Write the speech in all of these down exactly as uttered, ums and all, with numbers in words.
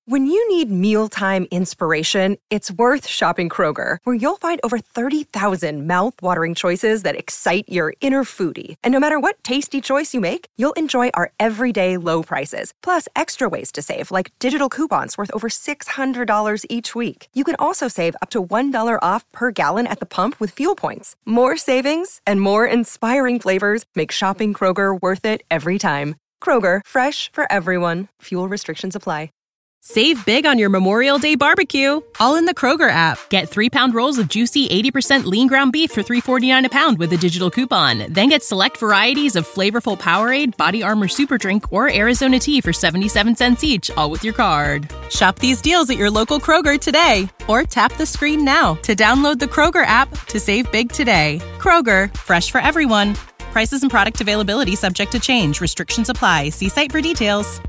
When you need mealtime inspiration, it's worth shopping Kroger, where you'll find over thirty thousand mouth-watering choices that excite your inner foodie. And no matter what tasty choice you make, you'll enjoy our everyday low prices, plus extra ways to save, like digital coupons worth over six hundred dollars each week. You can also save up to one dollar off per gallon at the pump with fuel points. More savings and more inspiring flavors make shopping Kroger worth it every time. Kroger, fresh for everyone. Fuel restrictions apply. Save big on your Memorial Day barbecue, all in the Kroger app. Get three-pound rolls of juicy eighty percent lean ground beef for three forty-nine a pound with a digital coupon. Then get select varieties of flavorful Powerade, Body Armor Super Drink, or Arizona tea for seventy-seven cents each, all with your card. Shop these deals at your local Kroger today, or tap the screen now to download the Kroger app to save big today. Kroger, fresh for everyone. Prices and product availability subject to change. Restrictions apply. See site for details.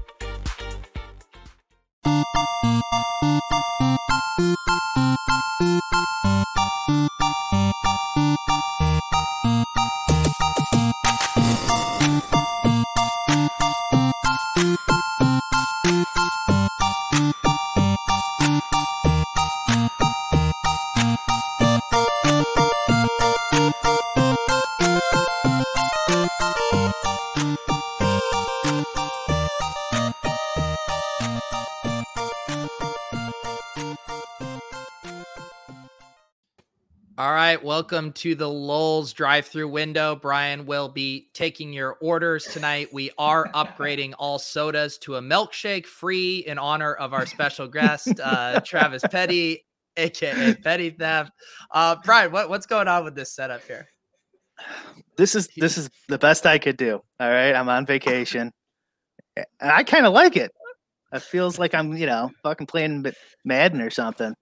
All right, welcome to the Lowell's drive-through window. Brian will be taking your orders tonight. We are upgrading all sodas to a milkshake free in honor of our special guest, uh, Travis Petty, aka Petty Theft. Uh, Brian, what, what's going on with this setup here? This is this is the best I could do. All right, I'm on vacation, and I kind of like it. It feels like I'm, you know, fucking playing Madden or something.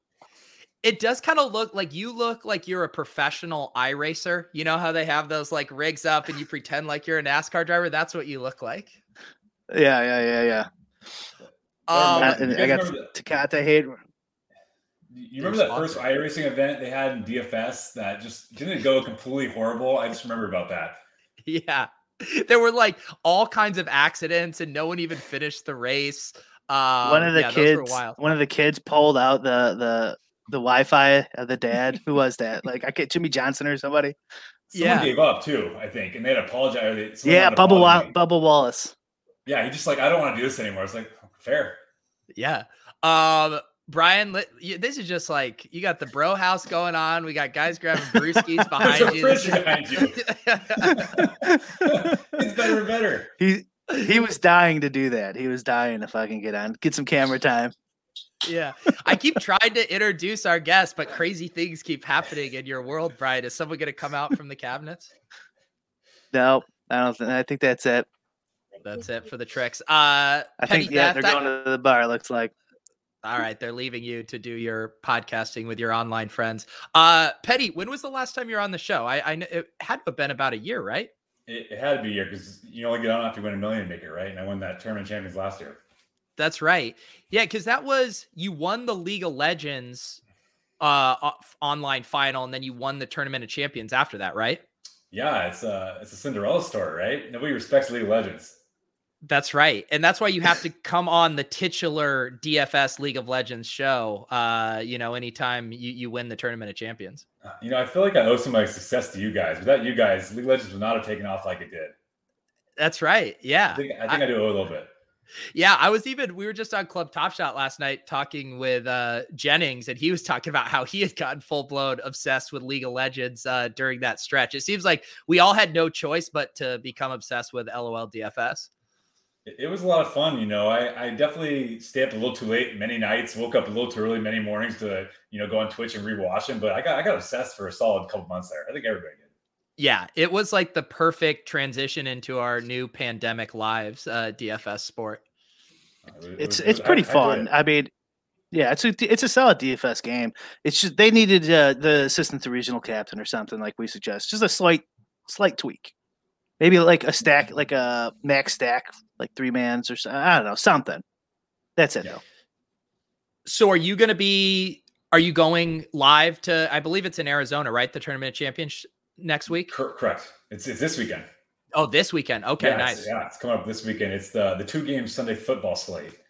It does kind of look like you look like you're a professional iRacer. You know how they have those like rigs up and you pretend like you're a NASCAR driver? That's what you look like. Yeah, yeah, yeah, yeah. Um, and, and I got Takata hate. You remember that first iRacing event they had in D F S that just didn't it go completely horrible? I just remember about that. Yeah. There were like all kinds of accidents and no one even finished the race. Um, one of the yeah, kids, one of the kids pulled out the, the, the Wi-Fi of the dad. Who was that? Like I get Jimmy Johnson or somebody. Someone yeah. gave up too, I think, and they'd apologize. Yeah, Bubba Wa- Bubba Wallace. Yeah, he just like I don't want to do this anymore. It's like fair. Yeah. Um, Brian, this is just like you got the bro house going on. We got guys grabbing brewskis behind you. behind you. It's better and better. He he was dying to do that. He was dying to fucking get on, get some camera time. Yeah. I keep trying to introduce our guest, but crazy things keep happening in your world, Brian. Is someone going to come out from the cabinets? No, I don't think. I think that's it. That's it for the tricks. Uh, I think yeah, they're going to the bar. It looks like. All right, they're leaving you to do your podcasting with your online friends. Uh, Petty, when was the last time you were on the show? I, I it had to have been about a year, right? It, it had to be a year because you only get on after you win a million to make it, right? And I won that tournament champions last year. That's right. Yeah, because that was you won the League of Legends uh, online final, and then you won the Tournament of Champions after that, right? Yeah, it's a it's a Cinderella story, right? Nobody respects League of Legends. That's right. And that's why you have to come on the titular D F S League of Legends show, uh, you know, anytime you, you win the Tournament of Champions. Uh, you know, I feel like I owe some of my success to you guys. Without you guys, League of Legends would not have taken off like it did. That's right. Yeah. I think I, think I, I do owe a little bit. Yeah, I was even, we were just on Club Top Shot last night talking with uh, Jennings, and he was talking about how he had gotten full blown obsessed with League of Legends uh, during that stretch. It seems like we all had no choice but to become obsessed with LOL D F S. It was a lot of fun. You know, I, I definitely stayed up a little too late many nights, woke up a little too early many mornings to, you know, go on Twitch and rewatch them. But I got, I got obsessed for a solid couple months there. I think everybody did. Yeah, it was like the perfect transition into our new pandemic lives, uh, D F S sport. It was, it's it was, it's pretty I, fun. I, I mean, yeah, it's a it's a solid D F S game. It's just they needed uh, the assistant to regional captain or something like we suggest. Just a slight slight tweak, maybe like a stack, like a max stack, like three mans or something. I don't know, something. That's it. Yeah. Though. So, are you going to be? Are you going live to? I believe it's in Arizona, right? The Tournament of Champions next week. Correct. It's it's this weekend. Oh, this weekend. Okay, yeah, nice. It's, yeah, it's coming up this weekend. It's the the two game Sunday football slate.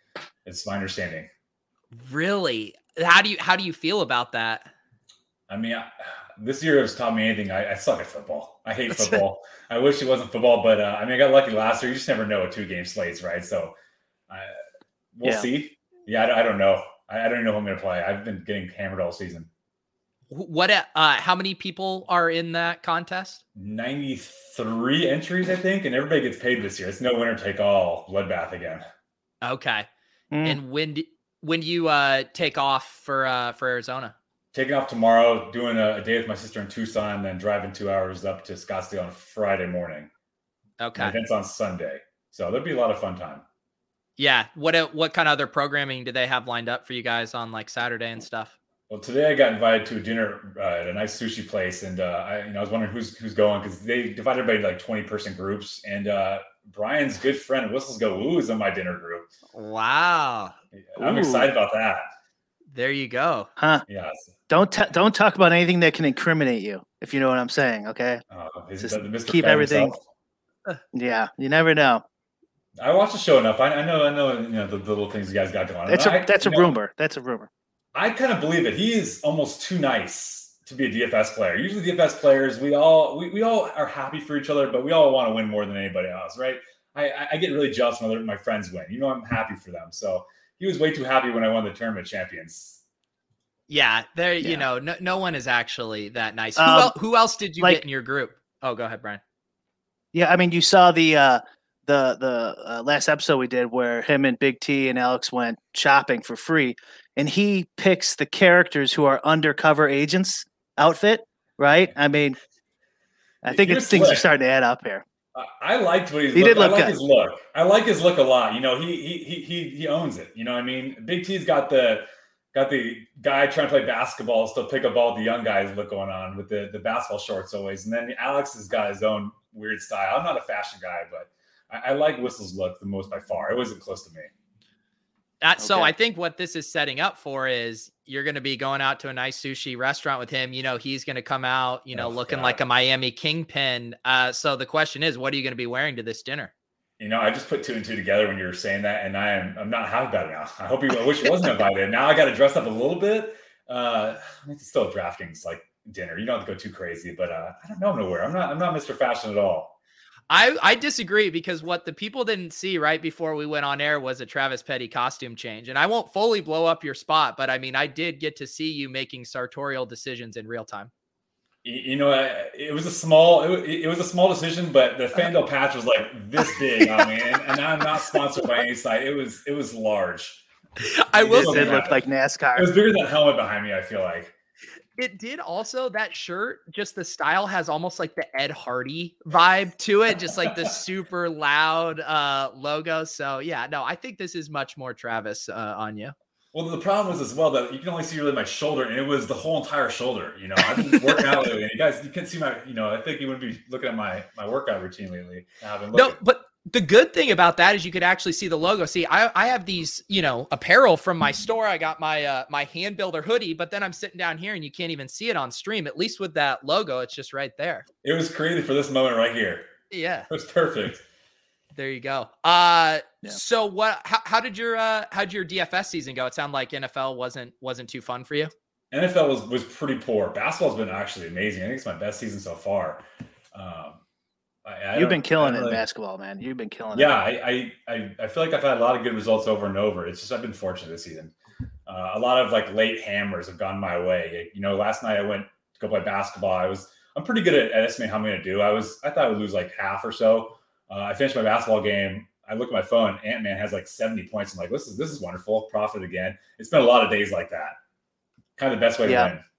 It's my understanding. Really? How do you how do you feel about that? I mean, I, this year has taught me anything. I, I suck at football. I hate football. I wish it wasn't football, but uh, I mean, I got lucky last year. You just never know with two game slates, right? So uh, we'll yeah. see. Yeah, I, I don't know. I, I don't know who I'm going to play. I've been getting hammered all season. What? Uh, how many people are in that contest? ninety-three entries, I think, and everybody gets paid this year. It's no winner take all bloodbath again. Okay. Mm. And when do, when do you uh, take off for uh, for Arizona? Taking off tomorrow, doing a, a day with my sister in Tucson, and then driving two hours up to Scottsdale on Friday morning. Okay. The event's on Sunday, so there'll be a lot of fun time. Yeah. What what kind of other programming do they have lined up for you guys on like Saturday and stuff? Well, today I got invited to a dinner uh, at a nice sushi place, and uh, I, you know, I was wondering who's who's going because they divided everybody into like twenty person groups, and uh, Brian's good friend Whistles Go Woo is in my dinner group. Wow, I'm Ooh. excited about that. There you go, huh? Yeah. Don't t- don't talk about anything that can incriminate you, if you know what I'm saying. Okay. Uh, Just keep everything. Himself? Yeah, you never know. I watch the show enough. I, I know. I know. You know the, the little things you guys got going on. That's a I, that's a know, rumor. That's a rumor. I kind of believe it. He is almost too nice to be a D F S player. Usually D F S players, we all we, we all are happy for each other, but we all want to win more than anybody else, right? I, I get really jealous when other, my friends win. You know, I'm happy for them. So he was way too happy when I won the Tournament of Champions. Yeah, there. Yeah. You know, no, no one is actually that nice. Who, Um, el- who else did you like- get in your group? Oh, go ahead, Brian. Yeah, I mean, you saw the uh, the the uh, last episode we did where him and Big T and Alex went shopping for free, and he picks the characters who are undercover agents outfit, right? I mean, I think it's, things are starting to add up here. I liked what he's. He look, did look I like good. his look. I like his look a lot. You know, he he he he he owns it. You know what I mean? Big T's got the got the guy trying to play basketball, still pick up all the young guys look going on with the the basketball shorts always. And then Alex has got his own weird style. I'm not a fashion guy, but I, I like Whistle's look the most by far. It wasn't close to me. That, so Okay. I think what this is setting up for is you're going to be going out to a nice sushi restaurant with him. You know, he's going to come out, you know, Oh, looking God. like a Miami kingpin. Uh, so the question is, what are you going to be wearing to this dinner? You know, I just put two and two together when you were saying that, and I am I'm not happy about it now. I hope you. I wish it wasn't invited. Now I got to dress up a little bit. Uh, it's still a DraftKings like dinner. You don't have to go too crazy, but uh, I don't know what to wear. I'm not. I'm not Mister Fashion at all. I, I disagree because what the people didn't see right before we went on air was a Travis Petty costume change. And I won't fully blow up your spot, but I mean, I did get to see you making sartorial decisions in real time. You, you know, it was a small. It, it was a small decision, but the Fandel patch was like this big on me, and, and I'm not sponsored by any site. It was it was large. I It will did say look like NASCAR. It was bigger than the helmet behind me. I feel like. it did also, that shirt, just the style has almost like the Ed Hardy vibe to it, just like the super loud uh, logo. So yeah, no, I think this is much more Travis uh, on you. Well, the problem was as well that you can only see really my shoulder, and it was the whole entire shoulder. You know, I've been working out lately, and you guys, you can see my, you know, I think you wouldn't be looking at my my workout routine lately. I've been No, looking. but the good thing about that is you could actually see the logo. See, I, I have these, you know, apparel from my store. I got my uh, my hand builder hoodie, but then I'm sitting down here and you can't even see it on stream. At least with that logo, it's just right there. It was created for this moment right here. Yeah, It was perfect. there you go. Uh, Yeah. so what? How, how did your uh, how did your D F S season go? It sounded like N F L wasn't wasn't too fun for you. N F L was was pretty poor. Basketball's been actually amazing. I think it's my best season so far. Um, I, I You've don't- been killing I it don't in really- basketball, man. You've been killing Yeah, it. I, I I I feel like I've had a lot of good results over and over. It's just I've been fortunate this season. Uh, a lot of like late hammers have gone my way. You know, last night I went to go play basketball. I was I'm pretty good at estimating how I'm going to do. I was I thought I would lose like half or so. Uh, I finished my basketball game. I look at my phone. Ant-Man has like seventy points. I'm like, this is this is wonderful. Profit again. It's been a lot of days like that. Kind of the best way Yeah. to win.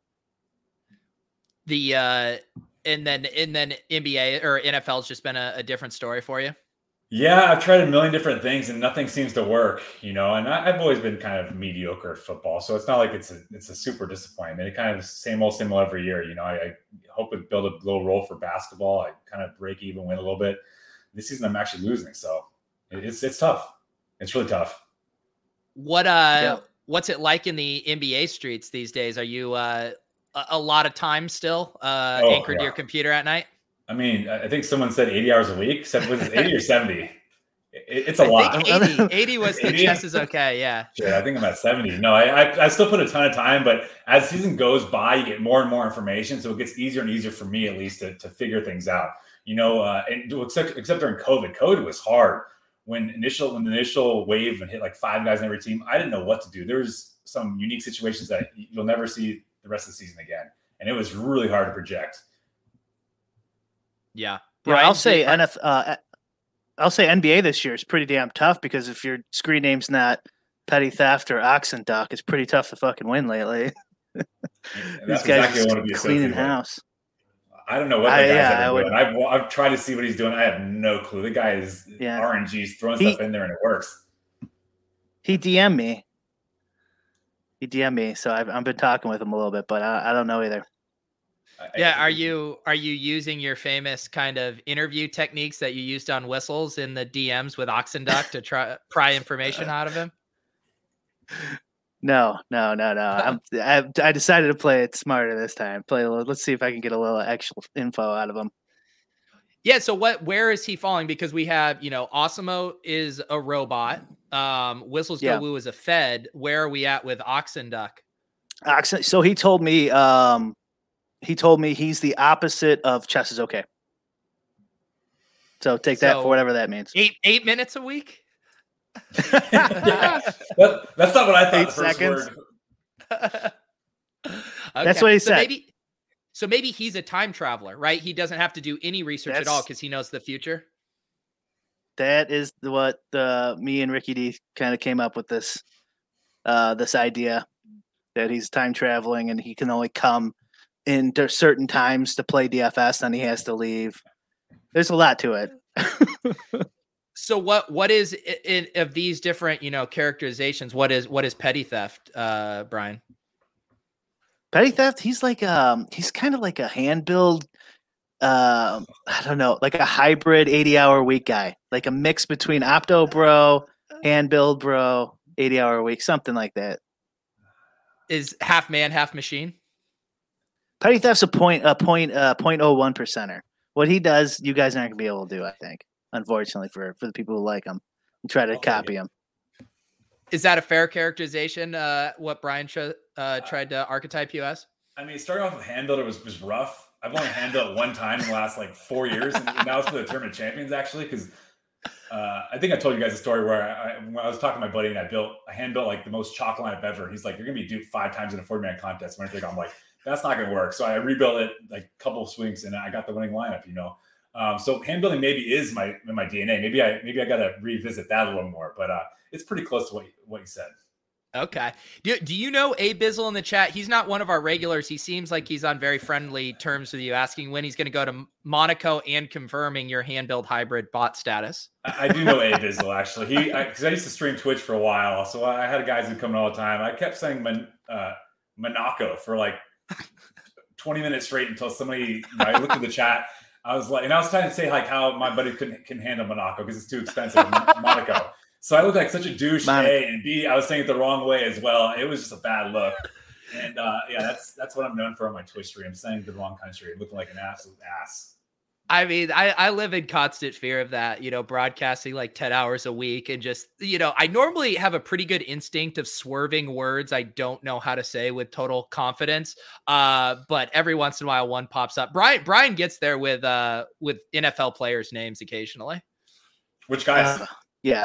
The uh, and then and then N B A or N F L has just been a, a different story for you. Yeah, I've tried a million different things and nothing seems to work, you know, and I, I've always been kind of mediocre at football. So it's not like it's a, it's a super disappointment. It kind of same old, same old every year. You know, I, I hope to build a little role for basketball. I kind of break even, win a little bit. This season I'm actually losing. So it, it's, it's tough. It's really tough. What uh, Yeah. what's it like in the N B A streets these days? Are you uh, a, a lot of time still uh, Oh, anchored to yeah. your computer at night? I mean, I I think someone said eighty hours a week. Said was it eighty or seventy? It, it's a I lot. Think eighty, eighty was the chess is okay. Yeah. Shit, I think I'm at seventy. No, I, I I still put a ton of time, but as season goes by, you get more and more information, so it gets easier and easier for me at least to, to figure things out. You know, uh, and except except during COVID, COVID was hard. When initial when the initial wave and hit like five guys in every team, I didn't know what to do. There's some unique situations that you'll never see the rest of the season again, and it was really hard to project. Yeah, Brian, yeah. I'll say N F. Uh, I'll say N B A this year is pretty damn tough because if your screen name's not Petty Theft or Oxen Duck, it's pretty tough to fucking win lately. These guys exactly want to be cleaning house. I don't know what the I, guy's yeah, ever doing. I've, I've tried to see what he's doing. I have no clue. The guy is yeah. R N G's throwing he, stuff in there and it works. He D M'd me. He D M'd me, so I've I've been talking with him a little bit, but I, I don't know either. Yeah, are you are you using your famous kind of interview techniques that you used on Whistles in the D Ms with Oxenduck to try pry information out of him? No, no, no, no. I'm, I I decided to play it smarter this time. Play a little. Let's see if I can get a little actual info out of him. Yeah. So what? Where is he falling? Because we have, you know, Osimo is a robot. Um, Whistles yeah. Go Woo is a Fed. Where are we at with Oxenduck? Oxen. So he told me. Um, he told me he's the opposite of Chess is okay. So take so that for whatever that means. Eight eight minutes a week. yeah. that, that's not what I thought. Eight the first seconds. Okay. That's what he so said. Maybe, so maybe he's a time traveler, right? He doesn't have to do any research that's, at all because he knows the future. That is what the me and Ricky D kind of came up with this uh, this idea that he's time traveling and he can only come in certain times to play D F S, then he has to leave. There's a lot to it. So what what is in of these different, you know, characterizations? What is what is petty theft, uh, Brian? Petty theft. He's like um he's kind of like a hand build. Um, I don't know, like a hybrid eighty hour week guy, like a mix between Opto Bro, hand build bro, eighty hour week, something like that. Is half man, half machine. Petty theft's a point a point uh point oh one percenter. What he does, you guys aren't gonna be able to do, I think. Unfortunately, for, for the people who like him and try to okay. copy him. Is that a fair characterization? Uh, what Brian sh- uh, tried to archetype you as? I mean, starting off with hand builder was, was rough. I've only hand built one time in the last like four years, and that was for the Tournament of Champions actually, because uh, I think I told you guys a story where I, I, when I was talking to my buddy and I built, I hand built like the most chalk lineup ever. He's like, "You're gonna be duped five times in a forty man contest." When I think I'm like, "That's not gonna work." So I rebuilt it like a couple of swings, and I got the winning lineup. You know. Um, so hand building maybe is my in my D N A. Maybe I maybe I got to revisit that a little more, but uh, it's pretty close to what you, what you said. Okay. Do, do you know A Bizzle in the chat? He's not one of our regulars. He seems like he's on very friendly terms with you, asking when he's going to go to Monaco and confirming your hand build hybrid bot status. I, I do know A Bizzle actually. He because I, I used to stream Twitch for a while, so I had guys who come in all the time. I kept saying Mon, uh, Monaco for like twenty minutes straight until somebody. You know, I looked at the chat. I was like, and I was trying to say like how my buddy couldn't can handle Monaco because it's too expensive. Monaco. So I looked like such a douche. Monaco. A and B, I was saying it the wrong way as well. It was just a bad look. And uh, yeah, that's that's what I'm known for on my Twitch stream, saying the wrong country, looking like an absolute ass. I mean, I, I live in constant fear of that, you know, broadcasting like ten hours a week and just, you know, I normally have a pretty good instinct of swerving words I don't know how to say with total confidence. Uh, but every once in a while one pops up. Brian Brian gets there with uh with N F L players' names occasionally. Which guys? Uh, yeah.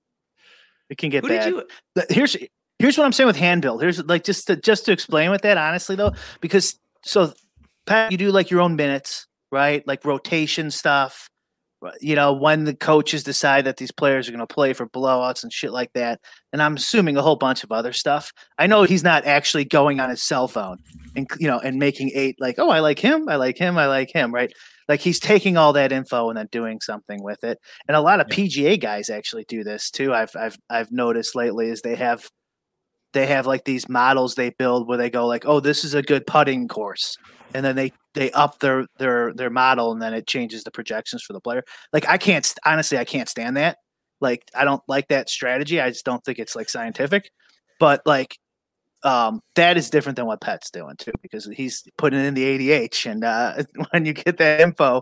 It can get Who bad. Did you... Here's here's what I'm saying with hand build. Here's like just to just to explain with that, honestly though, because so Pat, you do like your own minutes. Right? Like rotation stuff, you know, when the coaches decide that these players are going to play for blowouts and shit like that. And I'm assuming a whole bunch of other stuff. I know he's not actually going on his cell phone and, you know, and making eight like, oh, I like him. I like him. I like him. Right. Like he's taking all that info and then doing something with it. And a lot of yeah. P G A guys actually do this too. I've, I've, I've noticed lately is they have, they have like these models they build where they go like, oh, this is a good putting course. And then they, they up their, their, their model and then it changes the projections for the player. Like I can't, honestly, I can't stand that. Like, I don't like that strategy. I just don't think it's like scientific, but like, um, that is different than what Pet's doing too, because he's putting in the A D H and, uh, when you get that info,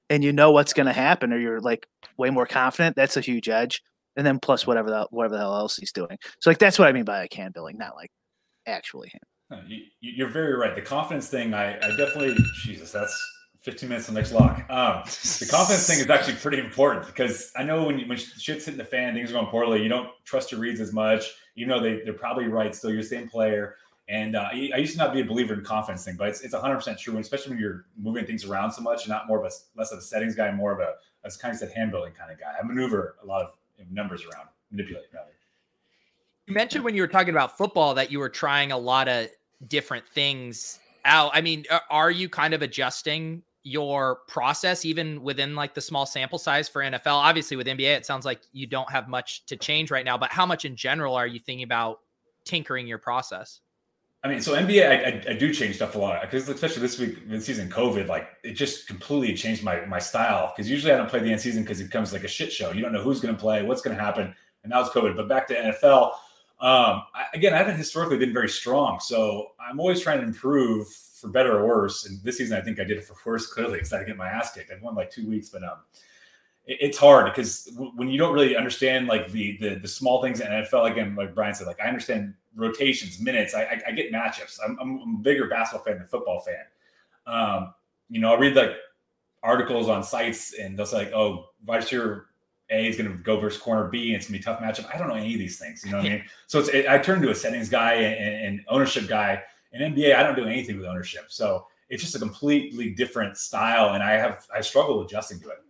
and you know what's going to happen, or you're like way more confident, that's a huge edge. And then plus whatever the whatever the hell else he's doing. So like that's what I mean by like handbilling, not like actually him. You, you're very right. The confidence thing, I, I definitely Jesus, that's fifteen minutes on the next lock. Um, the confidence thing is actually pretty important because I know when you, when shit's hitting the fan, things are going poorly. You don't trust your reads as much. You know they they're probably right. Still, you're the same player. And uh, I used to not be a believer in confidence thing, but it's it's one hundred percent true, and especially when you're moving things around so much, and not more of a less of a settings guy, more of a as kind of said hand building kind of guy. I maneuver a lot of numbers around, manipulate rather. You mentioned when you were talking about football that you were trying a lot of different things out. I mean, are you kind of adjusting your process even within like the small sample size for N F L? Obviously with N B A, it sounds like you don't have much to change right now, but how much in general are you thinking about tinkering your process? I mean, so N B A, I, I, I do change stuff a lot because especially this week, this season, COVID, like it just completely changed my my style. Because usually I don't play the end season because it becomes like a shit show. You don't know who's going to play, what's going to happen, and now it's COVID. But back to N F L, um, I, again, I haven't historically been very strong, so I'm always trying to improve for better or worse. And this season, I think I did it for worse clearly because I had to get my ass kicked. I've won like two weeks, but um, it, it's hard because w- when you don't really understand like the the the small things in N F L, again, like Brian said, like I understand rotations, minutes. I, I, I get matchups. I'm, I'm a bigger basketball fan than a football fan. Um, you know, I read like articles on sites and they'll say like, oh, wide receiver A is going to go versus corner B and it's going to be a tough matchup. I don't know any of these things. You know what I mean? So it's, it, I turn to a settings guy and, and ownership guy. In N B A, I don't do anything with ownership. So it's just a completely different style. And I have, I struggle adjusting to it.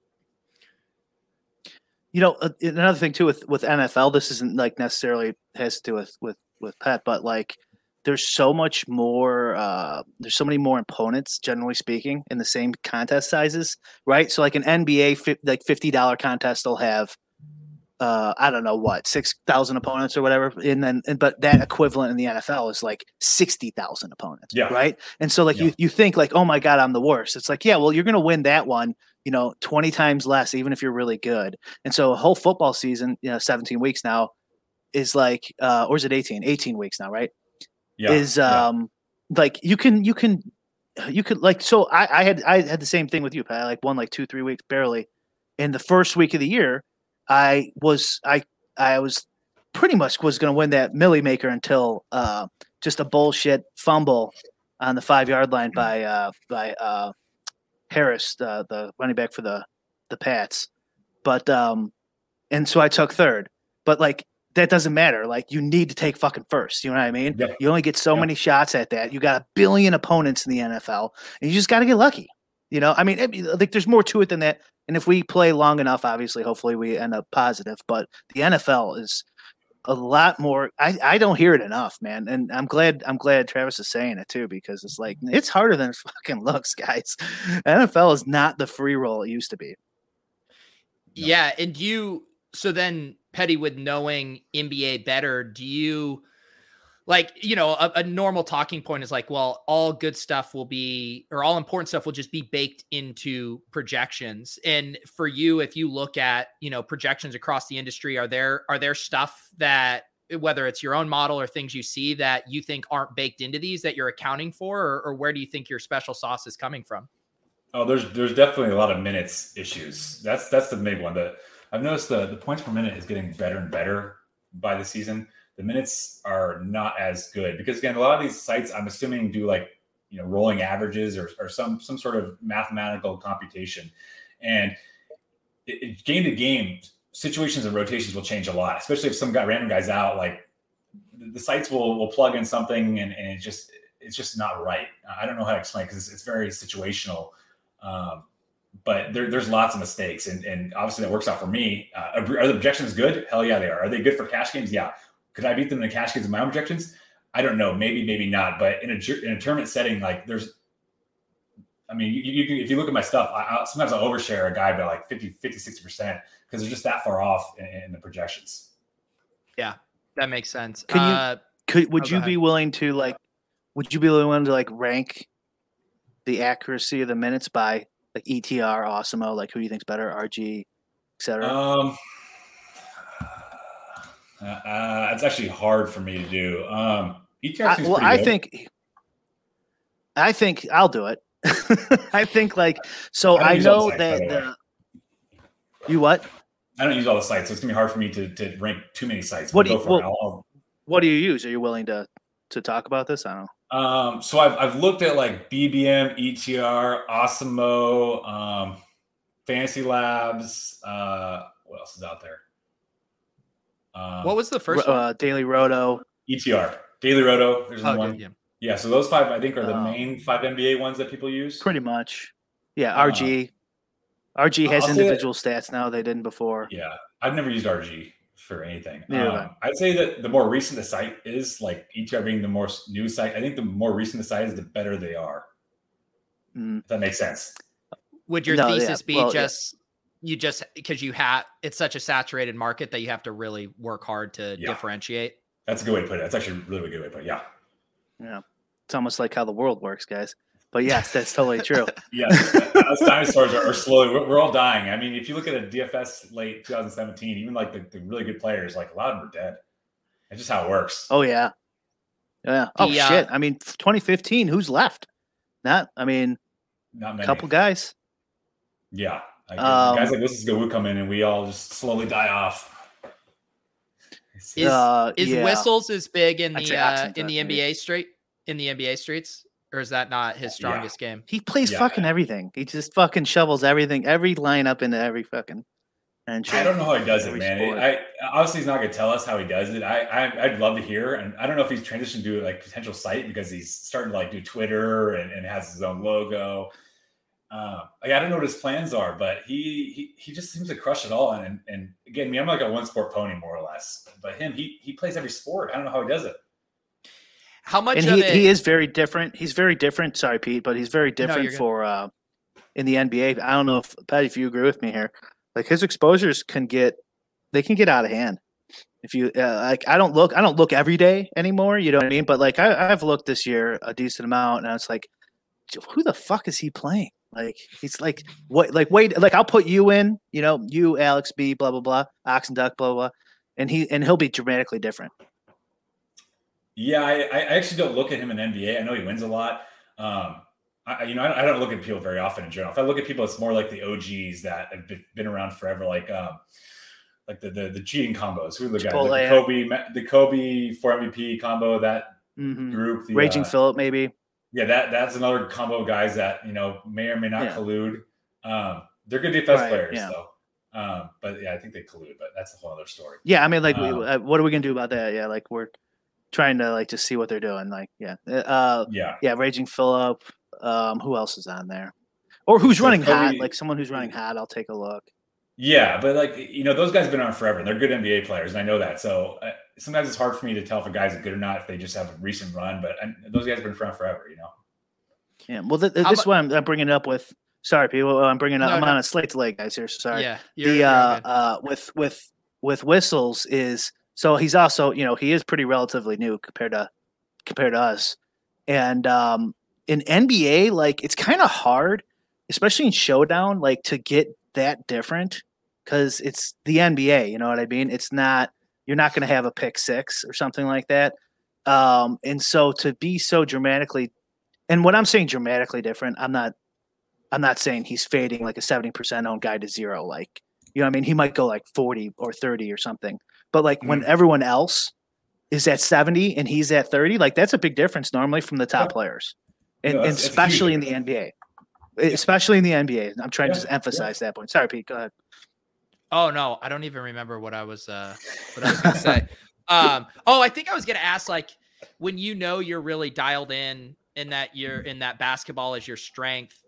You know, uh, another thing too with, with N F L, this isn't like necessarily has to do with, with, with Pet, but like there's so much more, uh, there's so many more opponents, generally speaking, in the same contest sizes, right? So like an N B A, fi- like fifty dollars contest will have, uh, I don't know what, six thousand opponents or whatever. And then, and, but that equivalent in the N F L is like sixty thousand opponents, yeah. right? And so like yeah. you, you think like, oh my God, I'm the worst. It's like, yeah, well, you're going to win that one, you know, twenty times less, even if you're really good. And so a whole football season, you know, seventeen weeks now is like, uh, or is it eighteen? eighteen weeks now, right? Yeah. Is um yeah. like you can, you can, you could like, so I, I had, I had the same thing with you, Pat. I like won like two, three weeks barely. In the first week of the year, I was, I, I was pretty much was going to win that Millie Maker until uh, just a bullshit fumble on the five yard line by, uh, by, uh, Harris, the the running back for the the Pats, but um, and so I took third. But like that doesn't matter. Like you need to take fucking first. You know what I mean? Yep. You only get so yep. many shots at that. You got a billion opponents in the N F L, and you just got to get lucky. You know, I mean, it, like there's more to it than that. And if we play long enough, obviously, hopefully we end up positive. But the N F L is a lot more. I, I don't hear it enough, man. And I'm glad I'm glad Travis is saying it too, because it's like it's harder than it fucking looks, guys. N F L is not the free roll it used to be. Yeah, and you so then Petty, with knowing N B A better, do you like, you know, a, a normal talking point is like, well, all good stuff will be, or all important stuff will just be baked into projections. And for you, if you look at, you know, projections across the industry, are there, are there stuff that, whether it's your own model or things you see that you think aren't baked into these that you're accounting for, or, or where do you think your special sauce is coming from? Oh, there's, there's definitely a lot of minutes issues. That's, that's the big one. That I've noticed the, the points per minute is getting better and better by the season. The minutes are not as good because, again, a lot of these sites, I'm assuming, do like, you know, rolling averages or, or some some sort of mathematical computation. And it, it, game to game, situations and rotations will change a lot, especially if some guy, random guy's out. Like the, the sites will will plug in something and, and it just it's just not right. I don't know how to explain because it's, it's very situational. Um, but there, there's lots of mistakes, and, and obviously that works out for me. Uh, are the projections good? Hell yeah, they are. Are they good for cash games? Yeah. Could I beat them in the cash games in my own projections? I don't know. Maybe, maybe not. But in a, in a tournament setting, like there's, I mean, you, you can, if you look at my stuff, I, I'll, sometimes I'll overshare a guy by like fifty, fifty, sixty percent because they're just that far off in, in the projections. Yeah, that makes sense. Can you, uh, could, would oh, you be willing to like, would you be willing to like rank the accuracy of the minutes by like E T R, Awesemo, like who do you think's better, R G, et cetera? Um, Uh, it's actually hard for me to do. Um, E T R seems I, well, pretty I good. think, I think I'll do it. I think like so. I, I know sites, that the, you what? I don't use all the sites, so it's gonna be hard for me to, to rank too many sites. What we'll do you well, I'll, I'll... What do you use? Are you willing to to talk about this? I don't know. Um, so I've I've looked at like B B M, E T R, Awesemo, um, Fantasy Labs. Uh, what else is out there? Um, what was the first uh, one? Daily Roto. E T R. Daily Roto. There's oh, one. Good, yeah. yeah, so those five I think are the um, Oh. main five N B A ones that people use. Pretty much. Yeah, R G. Uh, R G has I'll individual stats now they didn't before. Yeah, I've never used R G for anything. Yeah, um, I'd say that the more recent the site is, like E T R being the more new site, I think the more recent the site is, the better they are. Mm. If that makes sense. Would your No, thesis yeah. be Well, just yeah. you just because you have it's such a saturated market that you have to really work hard to Yeah. differentiate? That's a good way to put it. That's actually a really good way to put it. Yeah. Yeah. It's almost like how the world works, guys. But yes, that's totally true. Yeah. As dinosaurs are, are slowly, we're, we're all dying. I mean, if you look at a D F S late twenty seventeen, even like the, the really good players, like a lot of them are dead. That's just how it works. Oh, yeah. Yeah. Oh, The, uh, shit. I mean, twenty fifteen, who's left? Not, I mean, Not a many. couple guys. Yeah. Like, Um, guys like this is good. We come in and we all just slowly die off. Is Uh, is yeah. Whistles as big in I'd the say uh, absent in the that, N B A street in the N B A streets, or is that not his strongest game? He plays Yeah. fucking everything. He just fucking shovels everything, every lineup into every fucking. And I don't know how he does it, Every man. sport. I obviously he's not going to tell us how he does it. I, I I'd love to hear, and I don't know if he's transitioned to like potential site because he's starting to like do Twitter and, and has his own logo. Uh, like, I don't know what his plans are, but he he he just seems to crush it all. And and, and again, me, I'm like a one sport pony more or less. But him, he he plays every sport. I don't know how he does it. How much and of he, it? he is very different. He's very different. Sorry, Pete, but he's very different you're good. for uh, in the N B A. I don't know if Pat, if you agree with me here. Like his exposures can get, they can get out of hand. If you uh, like, I don't look, I don't look every day anymore. You know what I mean? But like, I, I've looked this year a decent amount, and it's like, who the fuck is he playing? Like, he's like, what? Like, wait, like I'll put you in. You know, you, Alex B, blah blah blah, Oxen Duck, blah blah, blah, and he and he'll be dramatically different. Yeah, I, I actually don't look at him in N B A. I know he wins a lot. Um, I, you know, I, I don't look at people very often in general. If I look at people, it's more like the O Gs that have been, been around forever, like um, like the the, the cheating combos. Who are the guys? Chipotle, Like the Kobe, the Kobe for M V P combo. That Mm-hmm. group, the, Raging uh, Phillip, maybe. Yeah, that that's another combo of guys that you know may or may not Yeah. collude. Um, they're good D F S Right, players, yeah. though. Um, but yeah, I think they collude, but that's a whole other story. Yeah, I mean, like, we, Um, uh, what are we gonna do about that? Yeah, like we're trying to like just see what they're doing. Like, yeah, uh, Yeah, yeah, Raging Phillip. Um, who else is on there? Or who's So running Kobe- hot? Like someone who's running hot. I'll take a look. yeah, but like you know, those guys have been around forever. And they're good N B A players, and I know that. So uh, sometimes it's hard for me to tell if a guy's good or not if they just have a recent run. But I, those guys have been around forever, you know. Yeah. Well, th- th- How this is mu- what I'm, I'm bringing up with. Sorry, people. I'm bringing up. No, I'm no. on a slate delay, guys. Here. So sorry. Yeah, you're, the you're all uh, good. uh with with with Whistles is so he's also, you know, he is pretty relatively new compared to compared to us, and um in N B A, like it's kind of hard, especially in Showdown, like to get that different because it's the N B A. You know what I mean? It's not, you're not going to have a pick six or something like that, um and so to be so dramatically, and when I'm saying dramatically different, I'm not I'm not saying he's fading like a seventy percent owned guy to zero. Like, you know what I mean? He might go like forty or thirty or something. But like when everyone else is at seventy and he's at thirty, like that's a big difference normally from the top Yeah. players. And, No, and that's- that's especially in huge. the N B A. Especially in the N B A. I'm trying Yeah, to just emphasize that point. Sorry, Pete. Go ahead. Oh no, I don't even remember what I was uh what I was gonna say. Um oh, I think I was gonna ask, like, when you know you're really dialed in and that you're in that basketball is your strength,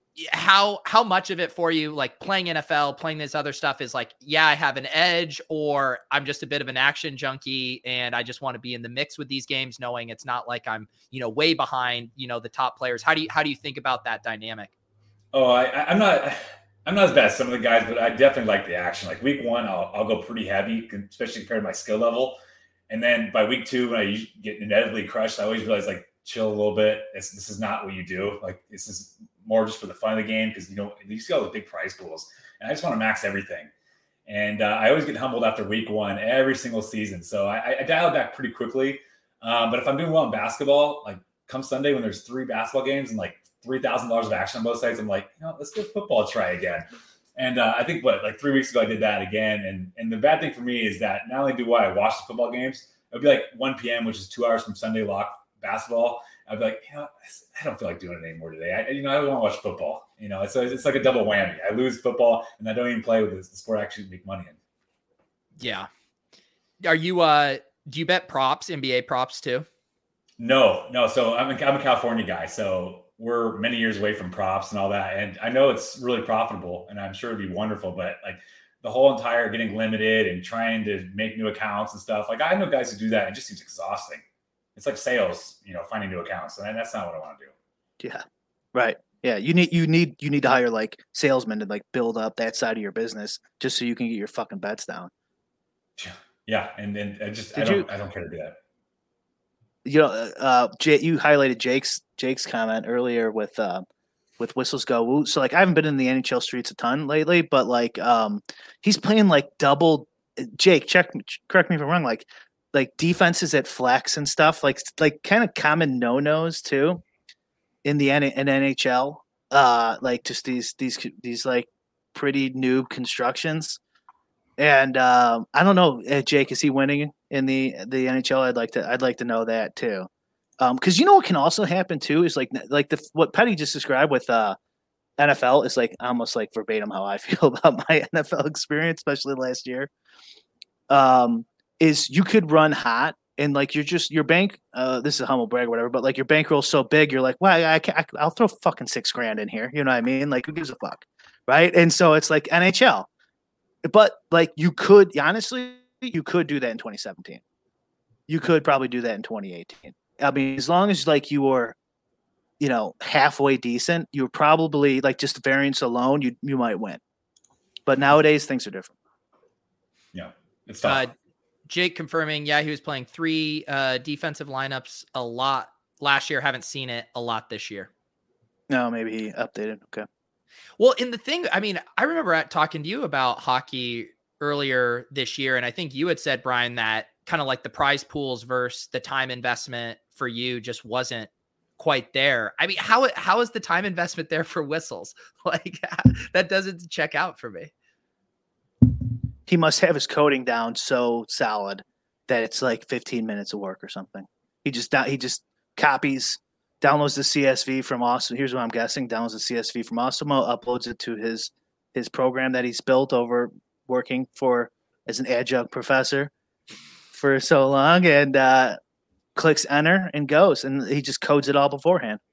how how much of it for you, like playing N F L, playing this other stuff, is like, yeah, I have an edge, or I'm just a bit of an action junkie and I just want to be in the mix with these games, knowing it's not like I'm, you know, way behind, you know, the top players. How do you how do you think about that dynamic? Oh, I, I- I'm not. I'm not as bad as some of the guys, but I definitely like the action. Like week one, I'll, I'll go pretty heavy, especially compared to my skill level. And then by week two, when I usually get inevitably crushed, I always realize like chill a little bit. It's, this is not what you do. Like this is more just for the fun of the game because you know you see all the big prize pools, and I just want to max everything. And uh, I always get humbled after week one every single season. So I, I dial it back pretty quickly. Um, but if I'm doing well in basketball, like come Sunday when there's three basketball games and like three thousand dollars of action on both sides. I'm like, you know, let's give football a try again. And uh, I think what like three weeks ago I did that again. And and the bad thing for me is that not only do I watch the football games, it would be like one p.m., which is two hours from Sunday lock basketball. I'd be like, you know, I don't feel like doing it anymore today. I, you know, I don't want to watch football. You know, it's a, it's like a double whammy. I lose football, and I don't even play with this, the sport I actually make money in. Yeah. Are you? Uh, do you bet props, N B A props too? No, no. So I'm a, I'm a California guy, so we're many years away from props and all that. And I know it's really profitable, and I'm sure it'd be wonderful. But like the whole entire getting limited and trying to make new accounts and stuff. Like I know guys who do that. It just seems exhausting. It's like sales, you know, finding new accounts, and that's not what I want to do. Yeah, right. Yeah, you need you need you need to hire like salesmen to like build up that side of your business just so you can get your fucking bets down. Yeah, and then I just Did I don't you, I don't care to do that. You know, uh, Jay, you highlighted Jake's Jake's comment earlier with uh, with Whistles Go Woo. So like I haven't been in the N H L streets a ton lately, but like um, he's playing like double. Jake, check correct me if I'm wrong. Like. like defenses at flex and stuff, like like kind of common no-nos too in the N- in N H L. Uh, like just these these these like pretty noob constructions. And um, I don't know, uh, Jake, is he winning in the the N H L? I'd like to I'd like to know that too. Um, because you know what can also happen too is like like the what Petty just described with uh N F L is like almost like verbatim how I feel about my N F L experience, especially last year. Um. Is you could run hot and like you're just your bank. Uh, this is a humble brag, or whatever, but like your bankroll's so big, you're like, well, I, I can't, I, I'll throw fucking six grand in here. You know what I mean? Like, who gives a fuck, right? And so it's like N H L, but like you could honestly, you could do that in twenty seventeen. You could probably do that in twenty eighteen. I mean, as long as like you were, you know, halfway decent, you're probably like just the variance alone, you you might win. But nowadays things are different. Yeah, it's tough. Uh, Jake confirming, yeah, he was playing three uh, defensive lineups a lot last year. Haven't seen it a lot this year. No, maybe he updated. Okay. Well, in the thing, I mean, I remember at talking to you about hockey earlier this year, and I think you had said, Brian, that kind of like the prize pools versus the time investment for you just wasn't quite there. I mean, how how is the time investment there for Whistles? Like that doesn't check out for me. He must have his coding down so solid that it's like fifteen minutes of work or something. He just he just copies, downloads the C S V from Awesome. Here's what I'm guessing: downloads the C S V from Awesemo, uploads it to his his program that he's built over working for as an adjunct professor for so long, and uh, clicks enter and goes, and he just codes it all beforehand.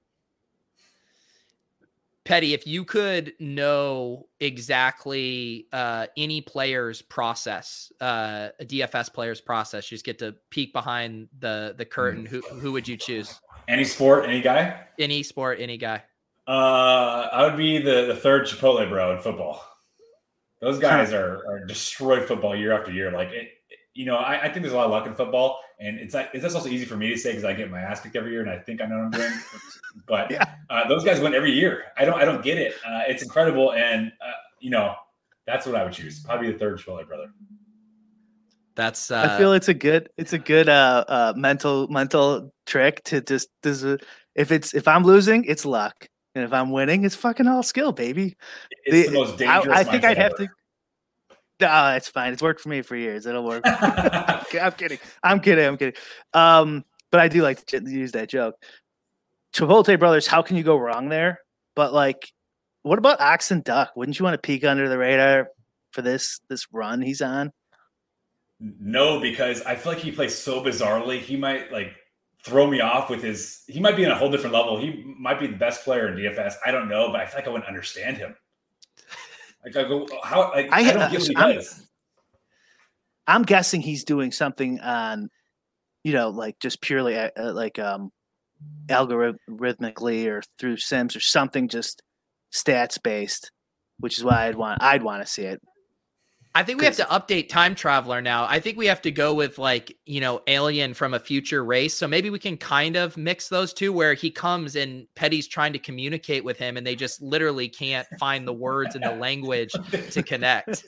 Petty, if you could know exactly uh, any player's process, uh, a D F S player's process, you just get to peek behind the the curtain. Who who would you choose? Any sport, any guy? Any sport, any guy. Uh, I would be the, the third Chipotle bro in football. Those guys are, are destroy football year after year. Like it, you know, I, I think there's a lot of luck in football, and it's like it's also easy for me to say because I get my ass kicked every year, and I think I know what I'm doing. But yeah. uh, those guys win every year. I don't, I don't get it. Uh, it's incredible, and uh, you know, that's what I would choose. Probably the third Chipotle brother. That's. Uh, I feel it's a good, it's a good uh, uh, mental mental trick to just does if it's if I'm losing, it's luck, and if I'm winning, it's fucking all skill, baby. It's the, the most dangerous. I, I think I'd have ever. to. No, it's fine. It's worked for me for years. It'll work. I'm kidding. I'm kidding. I'm kidding. Um, but I do like to use that joke. Chipotle brothers, how can you go wrong there? But like, what about Ox and Duck? Wouldn't you want to peek under the radar for this this run he's on? No, because I feel like he plays so bizarrely. He might like throw me off with his. He might be in a whole different level. He might be the best player in D F S. I don't know, but I feel like I wouldn't understand him. Like I go, how? Like, I, I don't get what he I'm, does. I'm guessing he's doing something on, you know, like just purely uh, like um, algorithmically or through Sims or something, just stats based, which is why I'd want I'd want to see it. I think we have to update Time Traveler now. I think we have to go with like, you know, Alien from a future race. So maybe we can kind of mix those two where he comes and Petty's trying to communicate with him and they just literally can't find the words and the language to connect.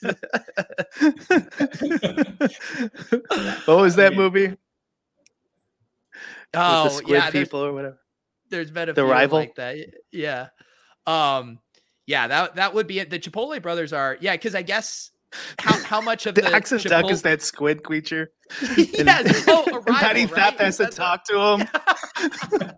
What was that movie? Oh, with the squid yeah, people or whatever. there's been a the few rival like that. Yeah. Um, yeah, that, that would be it. The Chipotle brothers are, yeah. Cause I guess how, how much of the, the Oxen Chipotle... Duck is that squid creature. Yes. Oh, a rival, Patty right? Thap has to That's talk to him.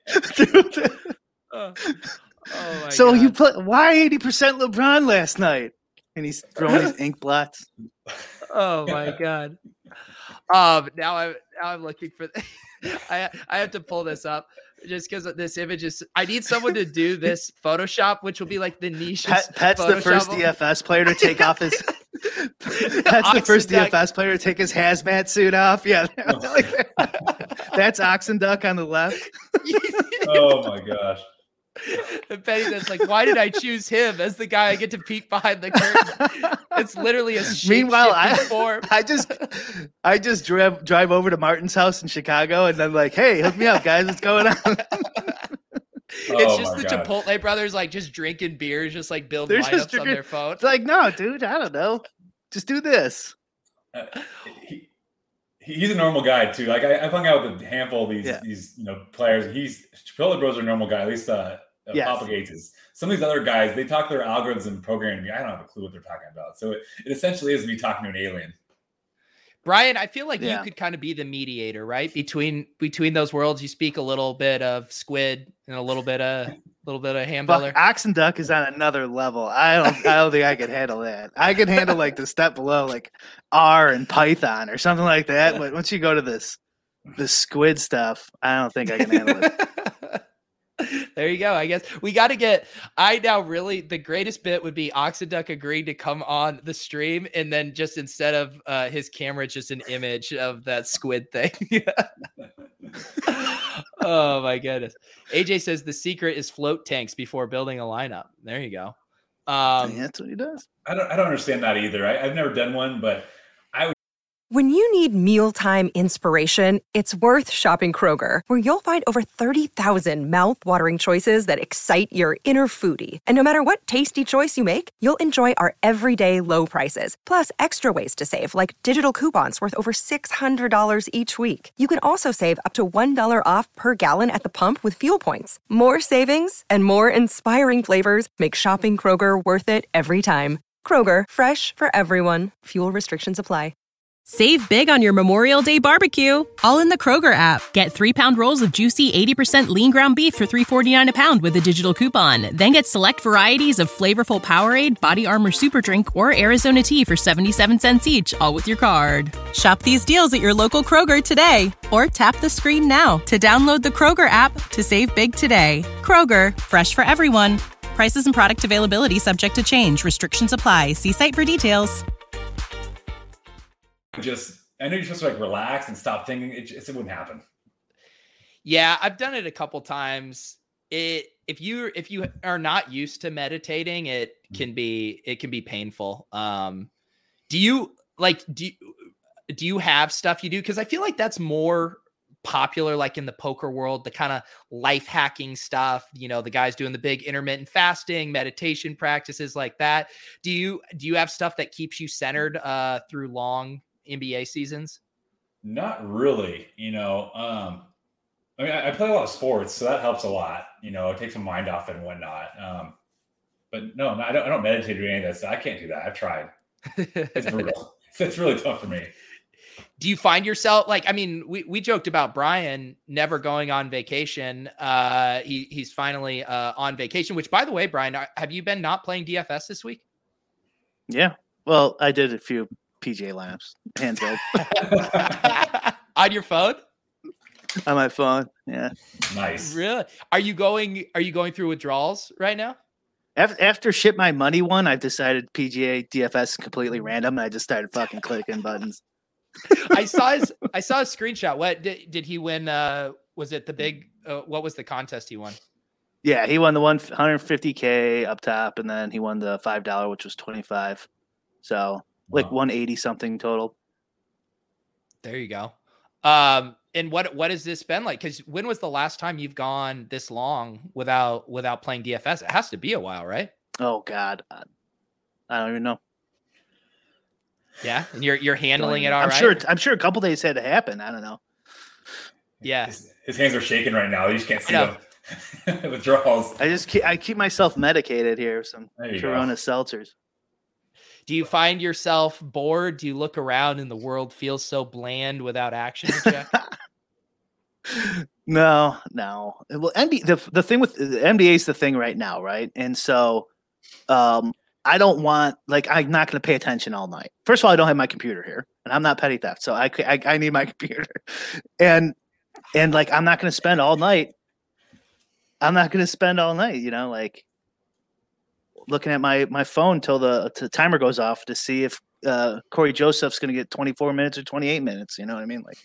uh, oh my so God. you put why eighty percent LeBron last night? And he's throwing his ink blots. Oh my God. Um, now I'm now I'm looking for. I I have to pull this up just because this image is. I need someone to do this Photoshop, which will be like the niche. Pet, Pet's the first D F S player to take off his. That's the first D F S player to take his hazmat suit off. Yeah, that's Oxen Duck on the left. Oh my gosh. And Penny that's like, why did I choose him as the guy I get to peek behind the curtain? It's literally a meanwhile I, form. I just I just drive drive over to Martin's house in Chicago and then like, hey, hook me up, guys, what's going on? It's oh just the God. Chipotle brothers like just drinking beers, just like building They're lineups just on their phone. It's like, no, dude, I don't know, just do this. Uh, he, he's a normal guy too. Like I, I've hung out with a handful of these Yeah. these you know players. He's Chipotle bros are a normal guy. At least uh, uh Yes. Papa Gates is. Some of these other guys, they talk their algorithms and programming to me. I don't have a clue what they're talking about. So it, it essentially is me talking to an alien. Brian, I feel like Yeah. you could kind of be the mediator, right? Between between those worlds, you speak a little bit of squid and a little bit of a little bit of Hamburger. Fuck, Oxen Duck is on another level. I don't I don't think I could handle that. I could handle like the step below, like R and Python or something like that. But once you go to this the squid stuff, I don't think I can handle it. There you go. I guess we got to get. I now really the greatest bit would be Oxen Duck agreeing to come on the stream, and then just instead of uh, his camera, it's just an image of that squid thing. Oh my goodness. A J says the secret is float tanks before building a lineup. There you go. Um, Yeah, that's what he does. I don't I don't understand that either. I, I've never done one, but When you need mealtime inspiration, it's worth shopping Kroger, where you'll find over thirty thousand mouthwatering choices that excite your inner foodie. And no matter what tasty choice you make, you'll enjoy our everyday low prices, plus extra ways to save, like digital coupons worth over six hundred dollars each week. You can also save up to one dollar off per gallon at the pump with fuel points. More savings and more inspiring flavors make shopping Kroger worth it every time. Kroger, fresh for everyone. Fuel restrictions apply. Save big on your Memorial Day barbecue, all in the Kroger app. Get three-pound rolls of juicy eighty percent lean ground beef for three forty-nine a pound with a digital coupon. Then get select varieties of flavorful Powerade, Body Armor Super Drink, or Arizona tea for seventy-seven cents each, all with your card. Shop these deals at your local Kroger today, or tap the screen now to download the Kroger app to save big today. Kroger, fresh for everyone. Prices and product availability subject to change. Restrictions apply. See site for details. just I know you're supposed to like relax and stop thinking. It just it wouldn't happen. Yeah, I've done it a couple times. It if you if you are not used to meditating, it can be it can be painful. Um, do you like do you, do you have stuff you do? Because I feel like that's more popular, like in the poker world, the kind of life hacking stuff. You know, the guys doing the big intermittent fasting, meditation practices like that. Do you do you have stuff that keeps you centered uh, through long N B A seasons? Not really. You know, um, I mean, I, I play a lot of sports, so that helps a lot. You know, it takes my mind off it and whatnot. Um, but no, I don't. I don't meditate or any of that stuff. I can't do that. I've tried. It's brutal. It's really tough for me. Do you find yourself like, I mean, we, we joked about Brian never going on vacation. Uh, he he's finally uh, on vacation, which by the way, Brian, have you been not playing D F S this week? Yeah. Well, I did a few P G A lineups, handheld. On your phone? On my phone. Yeah. Nice. Really? Are you going, are you going through withdrawals right now? After, after Ship My Money one, I've decided P G A D F S is completely random. And I just started fucking clicking buttons. I saw his, I saw a screenshot. What did, did he win? Uh, was it the big, uh, what was the contest he won? Yeah, he won the one hundred fifty K up top, and then he won the five dollars, which was twenty-five. So like Wow. one eighty something total. There you go. Um, and what, what has this been like? Cause when was the last time you've gone this long without, without playing D F S? It has to be a while, right? Oh God. I don't even know. Yeah. And you're, you're handling it all I'm right. sure, I'm sure a couple days had to happen. I don't know. Yeah. His, his hands are shaking right now. You just can't see No. them. Withdrawals. I just keep, I keep myself medicated here with some Corona go. seltzers. Do you find yourself bored? Do you look around and the world feels so bland without action? no, no. Well, N B A, the the thing with the N B A is the thing right now, right? And so, um, I don't want like I'm not going to pay attention all night. First of all, I don't have my computer here, and I'm not petty theft, so I I, I need my computer, and and like I'm not going to spend all night. I'm not going to spend all night, you know, like looking at my, my phone till the, till the timer goes off to see if uh, Corey Joseph's going to get twenty-four minutes or twenty-eight minutes. You know what I mean? Like,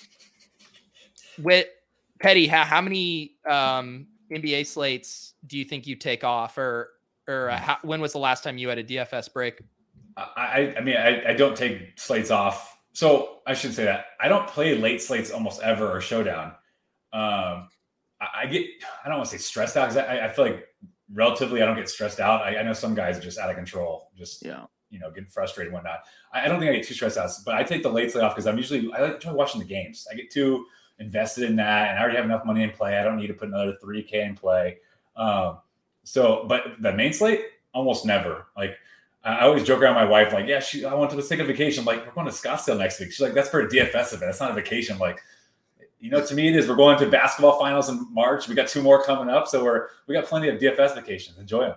with Petty, how, how many um, N B A slates do you think you take off, or or uh, how, when was the last time you had a D F S break? I I mean I, I don't take slates off, so I should say that I don't play late slates almost ever or showdown. Um, I get, I don't want to say stressed out because I, I feel like relatively I don't get stressed out. I, I know some guys are just out of control, just, yeah. you know, getting frustrated and whatnot. I, I don't think I get too stressed out, but I take the late slate off because I'm usually, I like enjoy watching the games. I get too invested in that and I already have enough money in play. I don't need to put another three K in play. Um, so, but the main slate, almost never. Like, I always joke around my wife, like, yeah, she, I want to take a vacation. I'm like, we're going to Scottsdale next week. She's like, that's for a D F S event. That's not a vacation. I'm like, you know, to me it is. We're going to basketball finals in March. We got two more coming up, so we're we got plenty of D F S vacations. Enjoy them.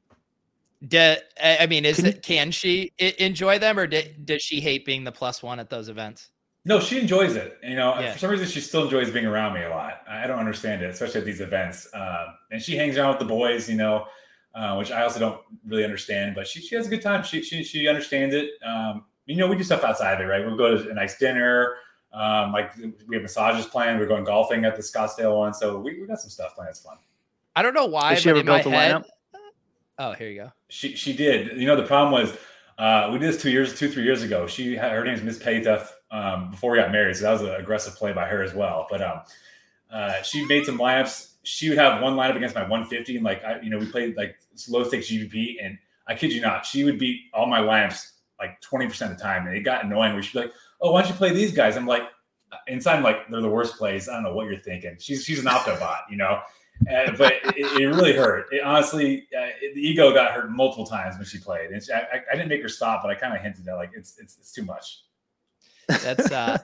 De, I mean, is can it can she enjoy them, or de, does she hate being the plus one at those events? No, she enjoys it. You know, yeah. For some reason, she still enjoys being around me a lot. I don't understand it, especially at these events. Um, and she hangs around with the boys, you know, uh, which I also don't really understand. But she she has a good time. She she she understands it. Um, you know, we do stuff outside of it, right? We'll go to a nice dinner. Um, like we have massages planned. We're going golfing at the Scottsdale one. So we, we got some stuff planned. It's fun. I don't know why, Has she but ever in built my a head, lineup? Oh, here you go. She she did. You know, the problem was uh, we did this two years, two, three years ago. She had, her name is Miss Paythuff um, before we got married. So that was an aggressive play by her as well. But um, uh, she made some lineups. She would have one lineup against my one fifty. And like, I, you know, we played like low stakes G V P. And I kid you not, she would beat all my lineups like twenty percent of the time. And it got annoying where she'd be like, oh, why don't you play these guys? I'm like, inside, I'm like, they're the worst plays. I don't know what you're thinking. She's she's an Optobot, you know. Uh, but it, it really hurt. It honestly, uh, it, the ego got hurt multiple times when she played. And she, I, I didn't make her stop, but I kind of hinted at like it's it's it's too much. That's uh,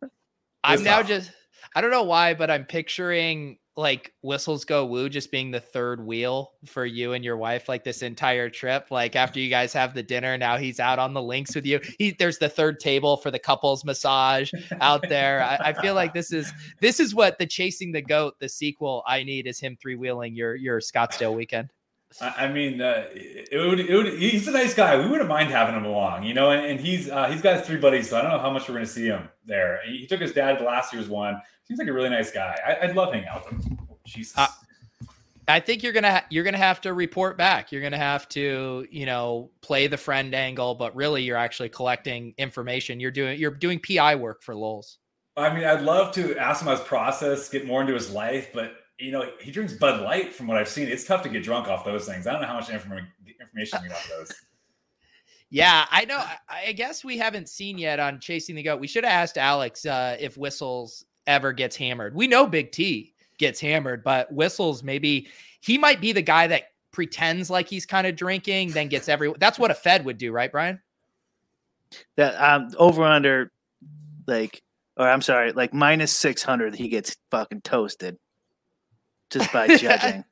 I'm now just I don't know why, but I'm picturing like Whistles Go Woo just being the third wheel for you and your wife, like this entire trip. Like after you guys have the dinner, now he's out on the links with you. He there's the third table for the couples massage out there. I, I feel like this is this is what the Chasing the Goat, the sequel, I need is him three wheeling your your Scottsdale weekend. I mean, uh, it would, it would, he's a nice guy. We wouldn't mind having him along, you know, and, and he's uh, he's got his three buddies, so I don't know how much we're going to see him there. He, he took his dad to last year's one. Seems like a really nice guy. I, I'd love hanging out with him. Oh, Jesus. Uh, I think you're gonna ha- you're gonna have to report back. You're gonna have to, you know, play the friend angle, but really you're actually collecting information. You're doing you're doing P I work for Lols. I mean, I'd love to ask him his process, get more into his life, but you know, he drinks Bud Light from what I've seen. It's tough to get drunk off those things. I don't know how much inform- information we got those. Yeah, I know. I guess we haven't seen yet on Chasing the Goat. We should have asked Alex uh, if Whistles ever gets hammered. We know Big T gets hammered, but Whistles, maybe he might be the guy that pretends like he's kind of drinking, then gets every. That's what a Fed would do, right, Brian? That um, over under, like, or I'm sorry, like minus six hundred, he gets fucking toasted. Just by judging.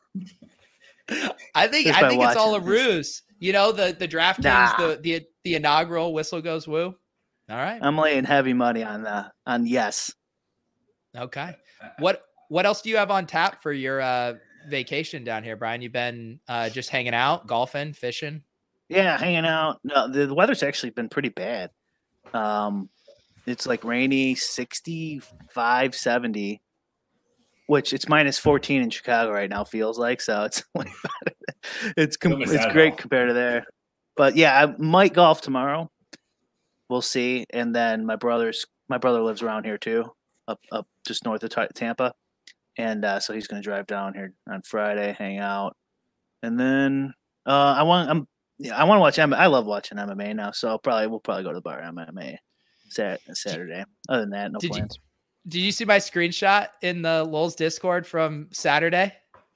I think I think it's all a ruse. You know, the the DraftKings, nah. the, the the inaugural Whistle Goes Woo. All right. I'm laying heavy money on the on yes. Okay. What what else do you have on tap for your uh, vacation down here, Brian? You've been uh, just hanging out, golfing, fishing? Yeah, hanging out. No, the, the weather's actually been pretty bad. Um it's like rainy, sixty-five, seventy. Which it's minus fourteen in Chicago right now, feels like. So it's it's com- it's great compared to there. But yeah, I might golf tomorrow. We'll see. And then my brother's my brother lives around here too, up up just north of T- Tampa, and uh, so he's going to drive down here on Friday, hang out, and then uh, I want I'm yeah, I want to watch M- I love watching M M A now, so I'll probably we'll probably go to the bar M M A Saturday. Other than that, no Did plans. You- Did you see my screenshot in the Lols Discord from Saturday?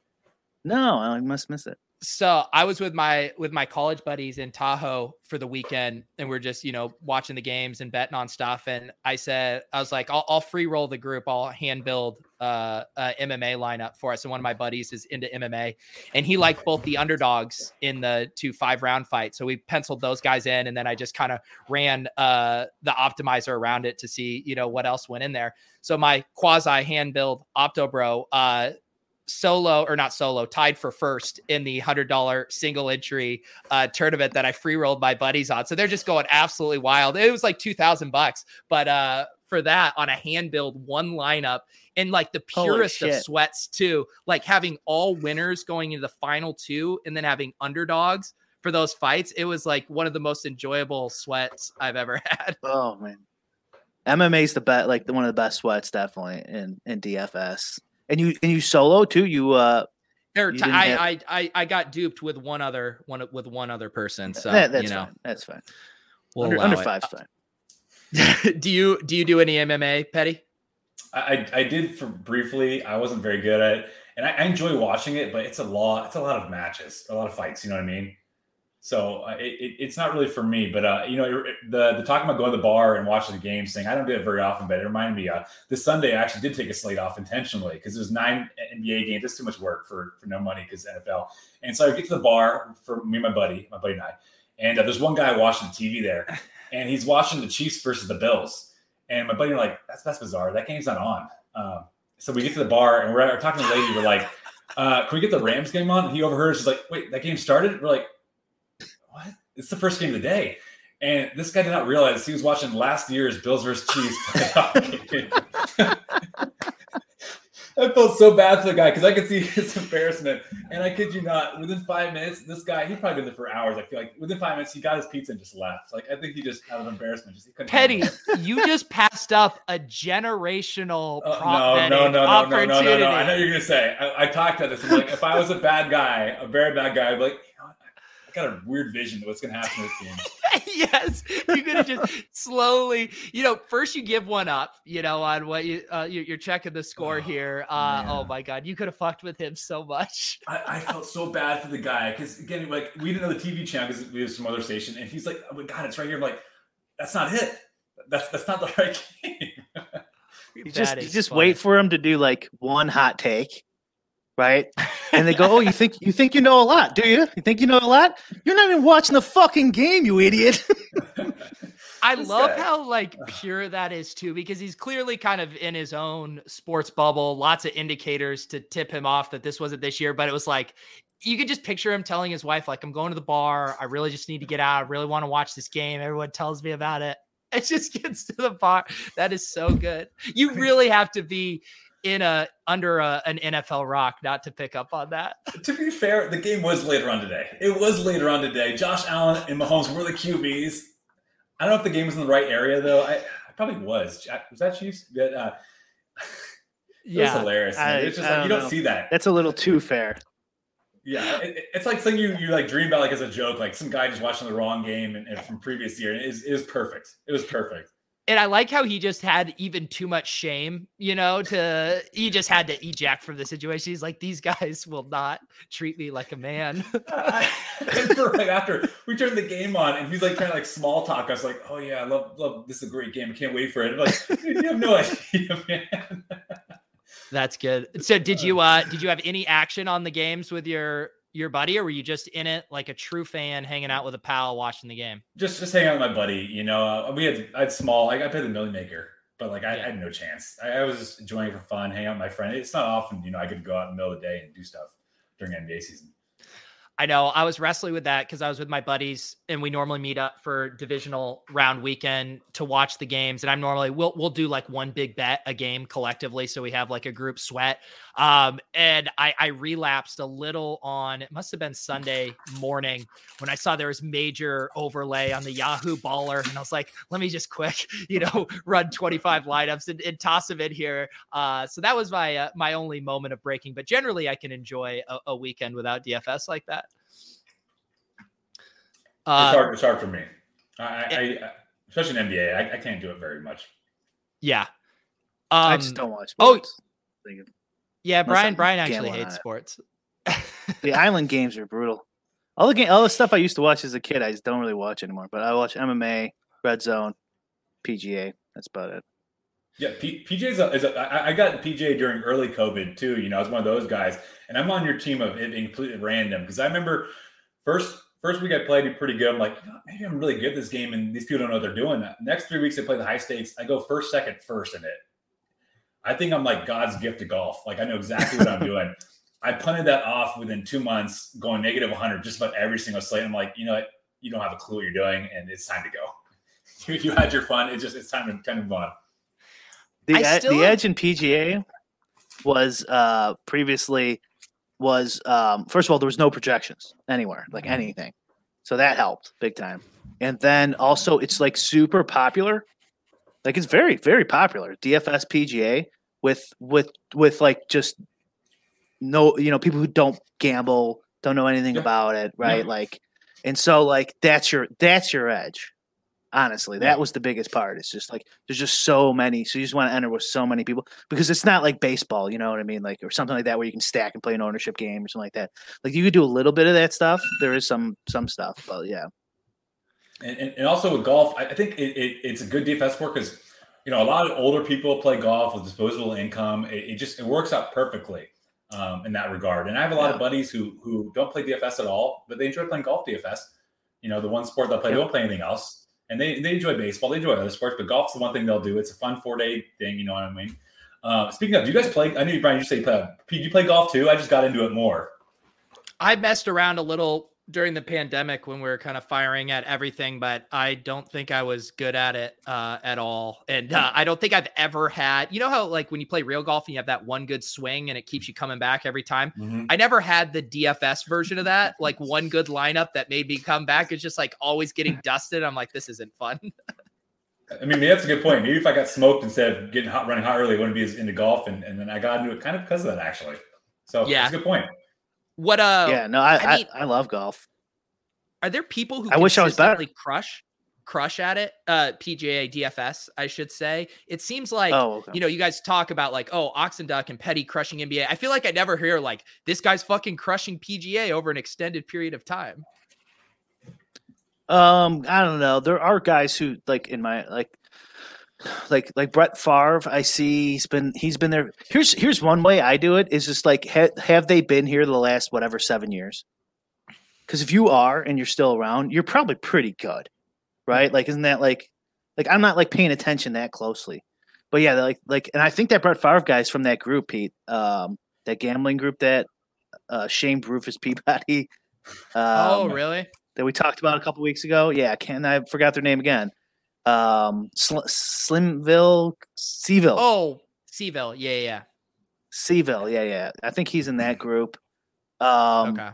No, I must miss it. So I was with my with my college buddies in Tahoe for the weekend, and we're just, you know, watching the games and betting on stuff. And I said, I was like, I'll, I'll free roll the group. I'll hand build uh, a M M A lineup for us. And one of my buddies is into M M A, and he liked both the underdogs in the two five round fights. So we penciled those guys in, and then I just kind of ran uh, the optimizer around it to see, you know, what else went in there. So my quasi hand build Optobro, uh, solo or not solo tied for first in the hundred dollar single entry uh tournament that I free rolled my buddies on. So they're just going absolutely wild. It was like two thousand bucks, but uh for that on a hand build one lineup in like the purest of sweats too, like having all winners going into the final two and then having underdogs for those fights. It was like one of the most enjoyable sweats I've ever had. Oh man, M M A's the best, like the one of the best sweats definitely in in D F S. And you and you solo too. You uh, or you t- I, have... I I I got duped with one other one with one other person. So that, that's you know fine. That's fine. We'll under under five's fine. do you do you do any M M A, Petty? I I did for briefly. I wasn't very good at it, and I, I enjoy watching it, but it's a lot. It's a lot of matches, a lot of fights. You know what I mean? So uh, it, it, it's not really for me, but uh, you know, the the talking about going to the bar and watching the games thing, I don't do it very often, but it reminded me, uh, this Sunday I actually did take a slate off intentionally because there's nine N B A games. That's too much work for, for no money because N F L. And so I get to the bar for me and my buddy, my buddy and I, and uh, there's one guy watching the T V there, and he's watching the Chiefs versus the Bills. And my buddy and I are like, that's, that's bizarre. That game's not on. Um, so we get to the bar and we're, we're talking to the lady. We're like, uh, can we get the Rams game on? And he overheard us. He's like, wait, that game started? We're like, what? It's the first game of the day. And this guy did not realize he was watching last year's Bills versus Chiefs playoff game. I felt so bad for the guy because I could see his embarrassment. And I kid you not, within five minutes, this guy, he'd probably been there for hours. I feel like within five minutes, he got his pizza and just left. Like, I think he just out of embarrassment. Just, he couldn't Petty, you just passed up a generational uh, prop no, no, no, no, opportunity. no, no, no, no. I know what you're going to say. I, I talked about this. I'm like, if I was a bad guy, a very bad guy, I'd be like, you know what? Got a weird vision of what's going to happen in this game. Yes, you could have just slowly, you know, first you give one up, you know, on what you uh, you're checking the score oh, here. Uh, oh my God, you could have fucked with him so much. I, I felt so bad for the guy because again, like we didn't know the T V channel because we have some other station, and he's like, "Oh my God, it's right here." I'm like, "That's not it. That's that's not the right game." You just you just funny. Wait for him to do like one hot take. Right. And they go, oh, you think you think you know a lot, do you? You think you know a lot? You're not even watching the fucking game, you idiot. I love guy. how like pure that is too, because he's clearly kind of in his own sports bubble, lots of indicators to tip him off that this wasn't this year, but it was like, you could just picture him telling his wife, like, I'm going to the bar. I really just need to get out. I really want to watch this game. Everyone tells me about it. It just gets to the bar. That is so good. You really have to be in a under a, an N F L rock not to pick up on that. To be fair, the game was later on today. It was later on today. Josh Allen and Mahomes were the Q Bs. I don't know if the game was in the right area though. I, I probably was. Was that Chiefs? But, uh, it yeah, was hilarious. I, it's just like, you don't know. see that. That's a little too fair. Yeah, it, it's like something you you like dream about like as a joke, like some guy just watching the wrong game and, and from previous year. It, is, it was perfect. It was perfect. And I like how he just had even too much shame, you know, to, he just had to eject from the situation. He's like, these guys will not treat me like a man. I remember right after we turned the game on and he's like trying to like small talk. I was like, oh yeah, I love, love, this is a great game. I can't wait for it. I'm like, you have no idea, man. That's good. So did you, uh, did you have any action on the games with your, your buddy, or were you just in it like a true fan, hanging out with a pal, watching the game? Just, just hanging out with my buddy. You know, uh, we had, I had small. I got paid the Million Maker, but like I, yeah. I had no chance. I, I was just enjoying it for fun, hang out with my friend. It's not often, you know, I could go out in the middle of the day and do stuff during N B A season. I know I was wrestling with that because I was with my buddies and we normally meet up for divisional round weekend to watch the games. And I'm normally, we'll, we'll do like one big bet a game collectively. So we have like a group sweat. Um, and I, I relapsed a little on, it must've been Sunday morning when I saw there was major overlay on the Yahoo baller. And I was like, let me just quick, you know, run twenty-five lineups and, and toss them in here. Uh, so that was my, uh, my only moment of breaking, but generally I can enjoy a, a weekend without D F S like that. Uh, it's hard. It's hard for me. I, I, I especially in N B A, I, I can't do it very much. Yeah, um, I just don't watch sports. Oh, yeah, Brian. Brian actually hates sports. The island games are brutal. All the game, all the stuff I used to watch as a kid, I just don't really watch anymore. But I watch M M A, Red Zone, P G A. That's about it. Yeah, P- PJ is a, is a I, I got P G A during early COVID too. You know, I was one of those guys, and I'm on your team of it being completely random because I remember first first week I played pretty good. I'm like, oh, maybe I'm really good at this game, and these people don't know what they're doing. Next three weeks I play the high stakes. I go first, second, first in it. I think I'm like God's gift to golf. Like I know exactly what I'm doing. I punted that off within two months, going negative one hundred just about every single slate. I'm like, you know what? You don't have a clue what you're doing, and it's time to go. you, you had your fun. It's just it's time to time to move on. The ed- the have... edge in P G A was uh, previously was um, first of all there was no projections anywhere, like anything, so that helped big time. And then also it's like super popular, like it's very very popular. D F S P G A with with with like just. No, you know, people who don't gamble, don't know anything yeah. about it, right? Yeah. Like, and so like that's your that's your edge. Honestly, that yeah. was the biggest part. It's just like there's just so many, so you just want to enter with so many people because it's not like baseball, you know what I mean? Like or something like that where you can stack and play an ownership game or something like that. Like you could do a little bit of that stuff. There is some some stuff, but yeah. And and, and also with golf, I think it, it it's a good D F S sport because you know a lot of older people play golf with disposable income. It, it just it works out perfectly. Um, in that regard. And I have a lot yeah. of buddies who who don't play D F S at all, but they enjoy playing golf D F S. You know, the one sport they'll play, yeah. they don't play anything else. And they, they enjoy baseball, they enjoy other sports, but golf's the one thing they'll do. It's a fun four-day thing, you know what I mean? Uh, speaking of, do you guys play, I knew, Brian, you say you play, do you play golf too? I just got into it more. I messed around a little during the pandemic when we were kind of firing at everything, but I don't think I was good at it uh, at all. And uh, I don't think I've ever had, you know how like when you play real golf and you have that one good swing and it keeps you coming back every time. Mm-hmm. I never had the D F S version of that, like one good lineup that made me come back. It's just like always getting dusted. I'm like, this isn't fun. I mean, that's a good point. Maybe if I got smoked instead of getting hot, running hot early, I wouldn't be as into golf. And, and then I got into it kind of because of that, actually. So yeah, that's a good point. What, uh, yeah, no, I, I, mean, I, I love golf. Are there people who I wish I was better. crush, crush at it? Uh, P G A, D F S, I should say. It seems like, oh, okay. you know, you guys talk about like, oh, Oxenduck and Petty crushing N B A. I feel like I never hear like this guy's fucking crushing P G A over an extended period of time. Um, I don't know. There are guys who like in my like, like like Brett Favre. I see he's been he's been there. Here's here's one way I do it is just like ha- have they been here the last whatever seven years? Because if you are and you're still around, you're probably pretty good, right? Like, isn't that like, like I'm not like paying attention that closely, but yeah, like, like, and I think that Brett Favre guy's from that group, Pete, um, that gambling group that uh, shamed Rufus Peabody. Um, oh, really? That we talked about a couple weeks ago. Yeah, can I forgot their name again? Um, Sl- Slimville, Seville. Oh, Seville. Yeah, yeah. Seville. Yeah, yeah. I think he's in that group. Um, okay.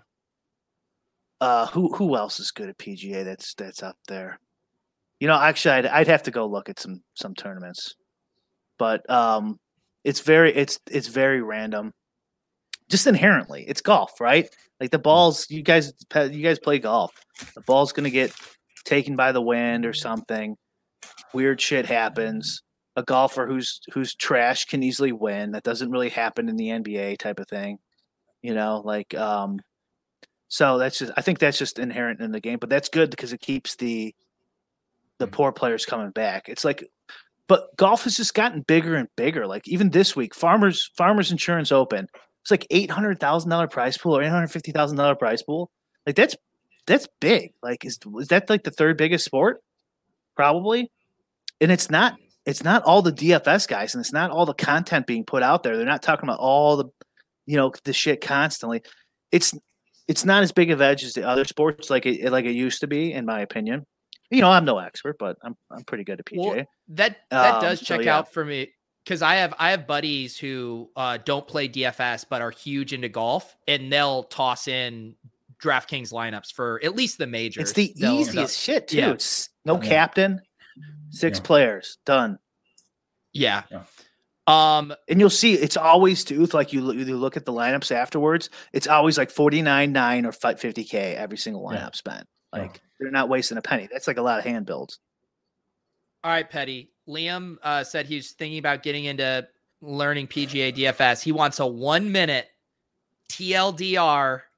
Uh, who who else is good at P G A that's that's up there? You know, actually, I'd, I'd have to go look at some some tournaments, but um, it's very it's it's very random, just inherently. It's golf, right? Like the balls, you guys you guys play golf. The ball's gonna get taken by the wind or something. Weird shit happens. A golfer who's who's trash can easily win. That doesn't really happen in the N B A type of thing. You know, like um. So that's just I think that's just inherent in the game, but that's good because it keeps the the poor players coming back. It's like but golf has just gotten bigger and bigger. Like even this week, Farmers Farmers Insurance Open, it's like eight hundred thousand dollars prize pool or eight hundred fifty thousand dollars prize pool. Like that's that's big. Like is is that like the third biggest sport? Probably. And it's not it's not all the D F S guys and it's not all the content being put out there. They're not talking about all the you know the shit constantly. It's It's not as big of edge as the other sports, like it like it used to be, in my opinion. You know, I'm no expert, but I'm I'm pretty good at P G A. Well, that that um, does so, check yeah. out for me because I have I have buddies who uh, don't play D F S but are huge into golf, and they'll toss in DraftKings lineups for at least the majors. It's the they'll, easiest they'll, shit too. Yeah. It's no Yeah. captain, six Yeah. players, done. Yeah. Yeah. Um, And you'll see it's always too like you, you look at the lineups afterwards. It's always like forty-nine, nine or fifty K every single lineup Yeah. spent. Like they're not wasting a penny. That's like a lot of hand builds. all right, Petty. Liam uh, said he's thinking about getting into learning P G A D F S. He wants a one minute T L D R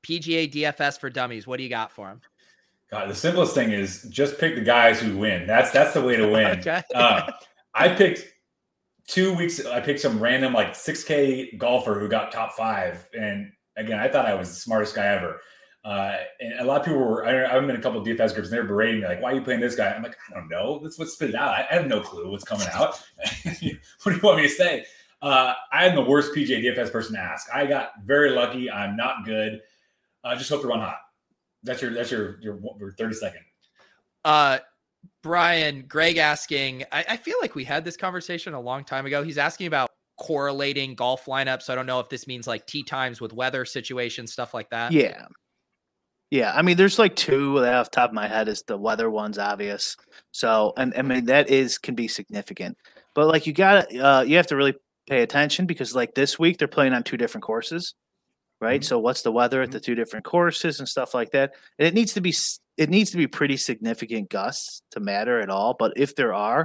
P G A D F S for dummies. What do you got for him? God, the simplest thing is just pick the guys who win. That's that's the way to win. Okay. uh, I picked two weeks. I picked some random like six K golfer who got top five, and again, I thought I was the smartest guy ever. Uh, and a lot of people were. I, I'm in a couple of D F S groups, and they're berating me like, "Why are you playing this guy?" I'm like, "I don't know. That's what spit it out. I, I have no clue what's coming out. What do you want me to say?" Uh, I am the worst P G A D F S person to ask. I got very lucky. I'm not good. Uh, just hope to run hot. That's your that's your your, your thirty second. Uh, Brian, Greg asking, I, I feel like we had this conversation a long time ago. He's asking about correlating golf lineups. I don't know if this means like tee times with weather situations, stuff like that. Yeah. Yeah. I mean, there's like two that off the top of my head is the weather one's obvious. So, and I mean, that is, can be significant, but like you got uh, you have to really pay attention because like this week they're playing on two different courses. Right. Mm-hmm. So what's the weather at the two different courses and stuff like that? And it needs to be, it needs to be pretty significant gusts to matter at all. But if there are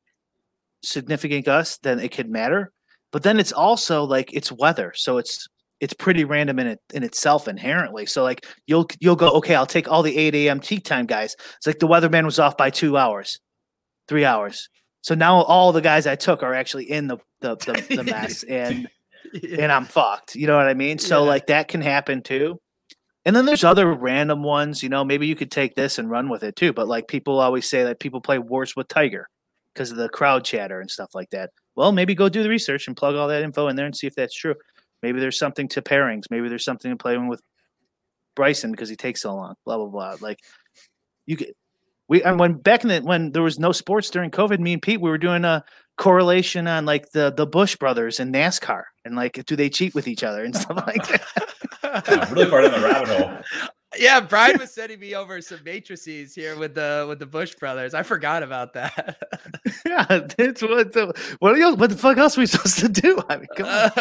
significant gusts, then it could matter. But then it's also like it's weather. So it's, it's pretty random in it in itself inherently. So like you'll, you'll go, okay, I'll take all the eight a.m. tee time guys. It's like the weatherman was off by two hours, three hours. So now all the guys I took are actually in the, the, the, the mess and, Yeah. and I'm fucked. You know what I mean? So yeah. like that can happen too. And then there's other random ones, you know, maybe you could take this and run with it too. But like people always say that people play worse with Tiger because of the crowd chatter and stuff like that. Well, maybe go do the research and plug all that info in there and see if that's true. Maybe there's something to pairings. Maybe there's something to playing with Bryson because he takes so long, blah, blah, blah. Like you could, we, and when back in the, when there was no sports during COVID, me and Pete, we were doing a correlation on like the, the Bush brothers in NASCAR and like, do they cheat with each other and stuff like that? Yeah, really far down the rabbit hole. Yeah, Brian was sending me over some matrices here with the with the Bush brothers. I forgot about that. Yeah, it's what the, what, else, what the fuck else are we supposed to do? I mean, come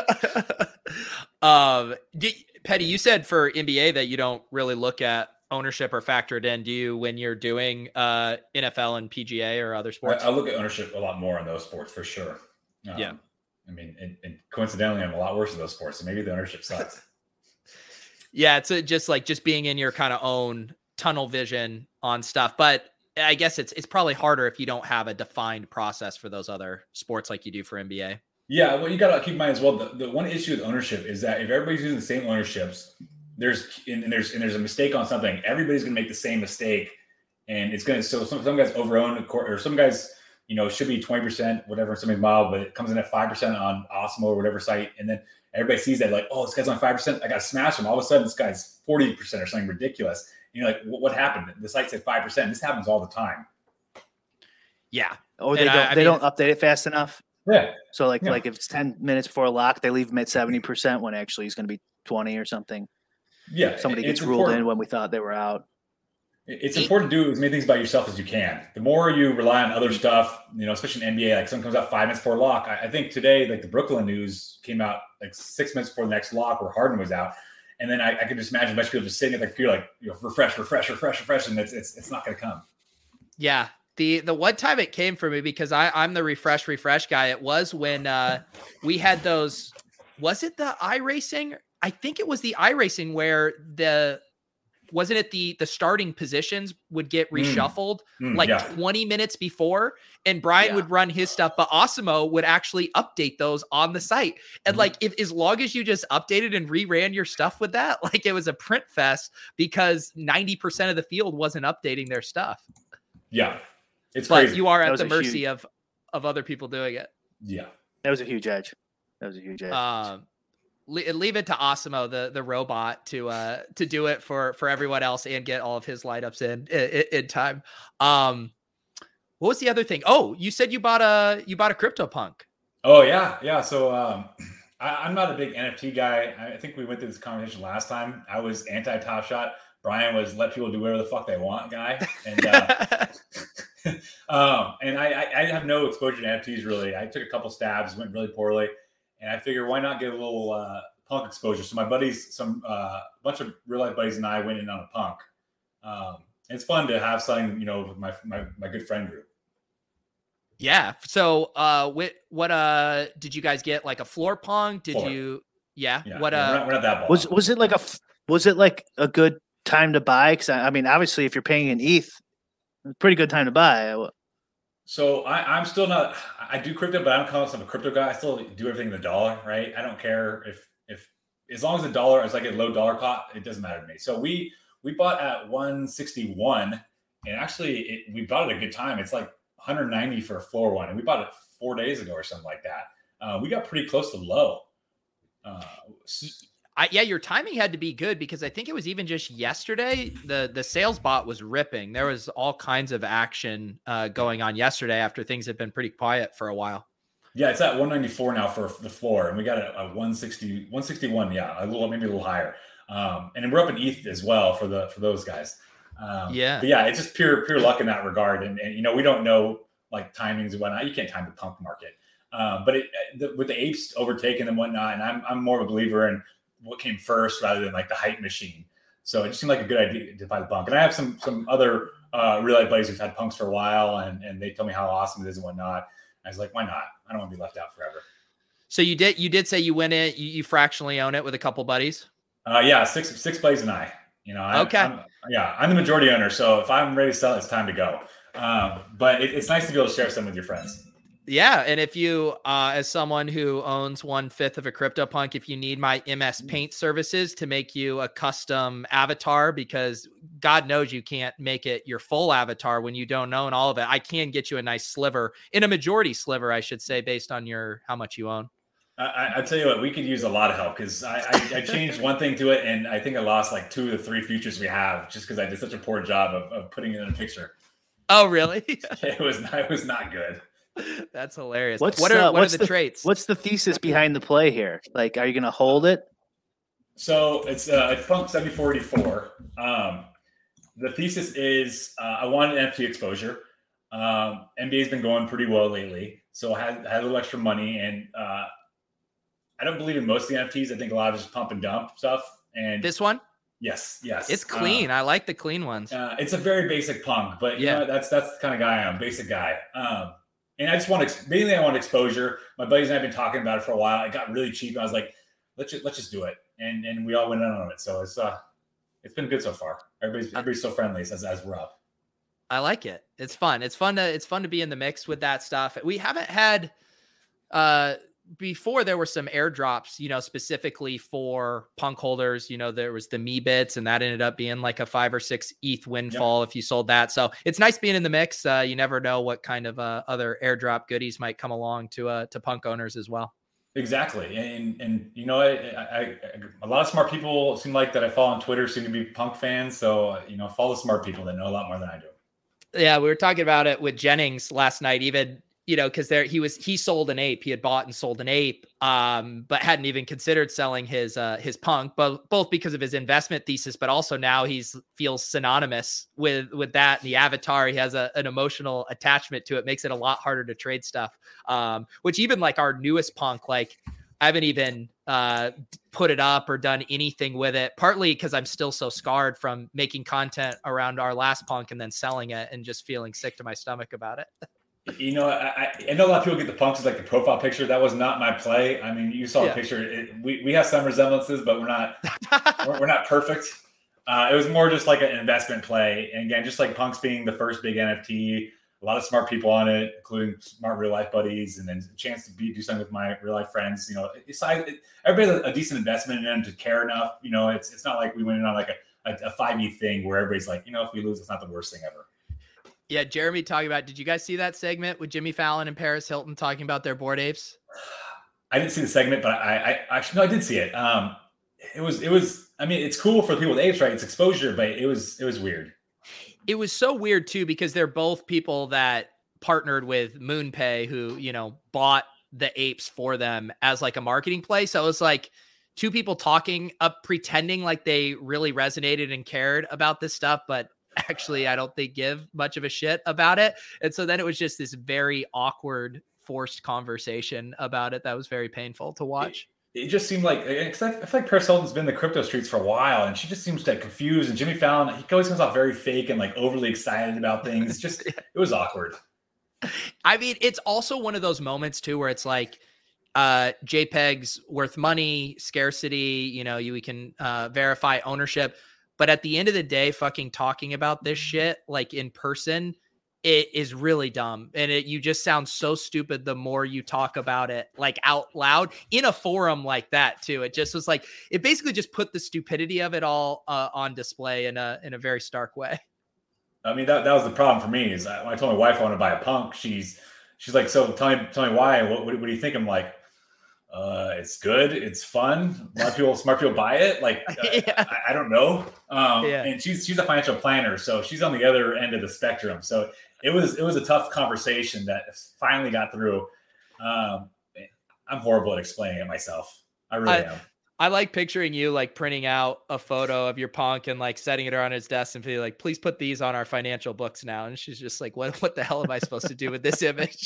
on. um, did, Petty, you said for N B A that you don't really look at ownership or factor it in. Do you when you're doing uh, N F L and P G A or other sports? I, I look at ownership a lot more on those sports for sure. Um, yeah, I mean, and, and coincidentally, I'm a lot worse at those sports, so maybe the ownership sucks. Yeah, it's a, just like just being in your kind of own tunnel vision on stuff. But I guess it's it's probably harder if you don't have a defined process for those other sports like you do for N B A. Yeah, well, you got to keep in mind as well. The, the one issue with ownership is that if everybody's using the same ownerships, there's and, and there's and there's a mistake on something, everybody's going to make the same mistake, and it's going to. So some some guys overown a court, or some guys, you know, should be twenty percent, whatever, something mild, but it comes in at five percent on Osmo or whatever site, and then everybody sees that like, oh, this guy's on five percent. I got to smash him. All of a sudden, this guy's forty percent or something ridiculous. And you're like, what, what happened? The site said five percent. This happens all the time. Yeah. Or they and don't I, I they mean, don't update it fast enough. Yeah. So like yeah. like if it's ten minutes before lock, they leave him at seventy percent when actually he's going to be twenty or something. Yeah. Somebody gets ruled important. in when we thought they were out. It's important to do as many things by yourself as you can. The more you rely on other stuff, you know, especially in N B A, like something comes out five minutes before lock. I, I think today, like the Brooklyn news came out like six minutes before the next lock where Harden was out. And then I, I could just imagine a bunch of people just sitting at the computer like, you know, refresh, refresh, refresh, refresh. And it's it's, it's not going to come. Yeah. The the one time it came for me, because I, I'm the refresh, refresh guy, it was when uh, we had those, was it the iRacing? I think it was the iRacing where the, wasn't it the the starting positions would get reshuffled mm. Mm, like yeah. twenty minutes before, and Brian yeah. would run his stuff, but Osmo would actually update those on the site. And mm. like, if as long as you just updated and reran your stuff with that, like it was a print fest because ninety percent of the field wasn't updating their stuff. Yeah. It's but crazy. You are at the mercy huge... of of other people doing it. Yeah. That was a huge edge. That was a huge edge. Um, leave it to Osmo, the the robot, to uh to do it for for everyone else and get all of his light ups in, in in time. Um, what was the other thing? Oh, you said you bought a you bought a CryptoPunk. Oh yeah, yeah. So um, I, I'm not a big N F T guy. I think we went through this conversation last time. I was anti Top Shot. Brian was let people do whatever the fuck they want guy. And uh, um, and I, I I have no exposure to N F Ts really. I took a couple stabs, went really poorly. And I figured, why not get a little uh, punk exposure? So my buddies, some uh, a bunch of real life buddies, and I went in on a punk. Um, it's fun to have something, you know, with my my my good friend group. Yeah. So, uh, what what uh did you guys get? Like a floor punk? Did floor. you? Yeah. yeah. What yeah, uh? We're not, we're not that ball. Was was it like a was it like a good time to buy? Because I, I mean, obviously, if you're paying in E T H, it's a pretty good time to buy. So I, I'm still not. I do crypto, but I don't call myself a crypto guy. I still do everything in the dollar, right? I don't care if if as long as the dollar is like a low dollar cost, it doesn't matter to me. So we we bought at one sixty-one, and actually it, we bought it at a good time. It's like one ninety for a floor one, and we bought it four days ago or something like that. Uh, we got pretty close to low. Uh, I, yeah, your timing had to be good because I think it was even just yesterday, the the sales bot was ripping. There was all kinds of action uh, going on yesterday after things had been pretty quiet for a while. Yeah, it's at one ninety-four now for the floor, and we got it at one sixty, one sixty-one. Yeah, a little, maybe a little higher. Um, and we're up in E T H as well for the for those guys. Um, yeah, but yeah, it's just pure pure luck in that regard. And, and you know, we don't know like timings and whatnot. You can't time the punk market, um, but it, the, with the apes overtaking and whatnot, and I'm I'm more of a believer in what came first rather than like the hype machine. So it just seemed like a good idea to buy the punk. And I have some some other uh, real life buddies who've had punks for a while, and, and they tell me how awesome it is and whatnot. I was like, why not? I don't want to be left out forever. So you did you did say you went in, you, you fractionally own it with a couple buddies? Uh, yeah, six six buddies and I. You know, I, okay. I'm, yeah, I'm the majority owner. So if I'm ready to sell, it's time to go. Um, but it, it's nice to be able to share some with your friends. Yeah, and if you, uh, as someone who owns one fifth of a CryptoPunk, if you need my M S Paint services to make you a custom avatar, because God knows you can't make it your full avatar when you don't own all of it, I can get you a nice sliver, in a majority sliver, I should say, based on your how much you own. I, I tell you what, we could use a lot of help because I, I, I changed one thing to it, and I think I lost like two of the three features we have just because I did such a poor job of, of putting it in a picture. Oh, really? it was not, it was not good. That's hilarious. What's, what are, uh, what what's are the, the traits? What's the thesis behind the play here? Like, are you going to hold it? So it's uh, it's Punk seventy-four eighty-four. Um, the thesis is uh, I wanted N F T exposure. Um, N B A's been going pretty well lately, so I had, had a little extra money, and uh, I don't believe in most of the N F Ts. I think a lot of it's pump and dump stuff. And this one? Yes, yes. It's clean. Uh, I like the clean ones. Uh, it's a very basic punk, but you yeah, know, that's that's the kind of guy I am, basic guy. Um, and I just want to mainly I want exposure. My buddies and I have been talking about it for a while. It got really cheap. And I was like, let's just let's just do it, and and we all went in on it. So it's uh, it's been good so far. Everybody's everybody's so friendly as as we're up. I like it. It's fun. It's fun to it's fun to be in the mix with that stuff. We haven't had uh. Before there were some airdrops, you know, specifically for punk holders, you know, there was the me bits and that ended up being like a five or six E T H windfall yep. if you sold that. So it's nice being in the mix. Uh, you never know what kind of uh, other airdrop goodies might come along to uh, to punk owners as well. Exactly. And, and you know, I, I, I, a lot of smart people seem like that I follow on Twitter seem to be punk fans. So, you know, follow smart people that know a lot more than I do. Yeah, we were talking about it with Jennings last night, even you know, because there he was, he sold an ape. He had bought and sold an ape, um, but hadn't even considered selling his uh, his punk. But both because of his investment thesis, but also now he's feels synonymous with with that. And the avatar, he has a, an emotional attachment to it, makes it a lot harder to trade stuff. Um, which even like our newest punk, like I haven't even uh, put it up or done anything with it. Partly because I'm still so scarred from making content around our last punk and then selling it and just feeling sick to my stomach about it. You know, I, I know a lot of people get the punks as like the profile picture. That was not my play. I mean, you saw yeah. the picture. It, we we have some resemblances, but we're not we're, we're not perfect. Uh, it was more just like an investment play. And again, just like punks being the first big N F T, a lot of smart people on it, including smart real life buddies, and then a chance to be do something with my real life friends. You know, it's it, everybody's a decent investment in them to care enough. You know, it's it's not like we went in on like a a, a five E thing where everybody's like, you know, if we lose, it's not the worst thing ever. Yeah, Jeremy talking about, did you guys see that segment with Jimmy Fallon and Paris Hilton talking about their Bored Apes? I didn't see the segment, but I, I actually, no, I did see it. Um, it was, it was, I mean, it's cool for people with apes, right? It's exposure, but it was, it was weird. It was so weird too, because they're both people that partnered with MoonPay who, you know, bought the apes for them as like a marketing play. So it was like two people talking up, pretending like they really resonated and cared about this stuff, but actually I don't think give much of a shit about it. And so then it was just this very awkward, forced conversation about it that was very painful to watch. It, it just seemed like, because I, I feel like Paris Hilton's been in the crypto streets for a while, and she just seems like confused. And Jimmy Fallon, he always comes off very fake and like overly excited about things. It's just, it was awkward. I mean, it's also one of those moments too, where it's like, uh, JPEGs worth money, scarcity, you know, you we can uh, verify ownership. But at the end of the day, fucking talking about this shit like in person, it is really dumb. And it, you just sound so stupid the more you talk about it like out loud in a forum like that too. It just was like, it basically just put the stupidity of it all uh, on display in a, in a very stark way. I mean, that, that was the problem for me is I, when I told my wife I want to buy a Punk, she's, she's like, so tell me, tell me why, what, what, what do you think? I'm like, uh, it's good. It's fun. A lot of people, smart people buy it. Like, uh, yeah. I, I don't know. Um, yeah. And she's, she's a financial planner. So she's on the other end of the spectrum. So it was, it was a tough conversation that finally got through. Um, I'm horrible at explaining it myself. I really I, am. I like picturing you like printing out a photo of your Punk and like setting it around his desk and feeling like, please put these on our financial books now. And she's just like, what, what the hell am I supposed to do with this image?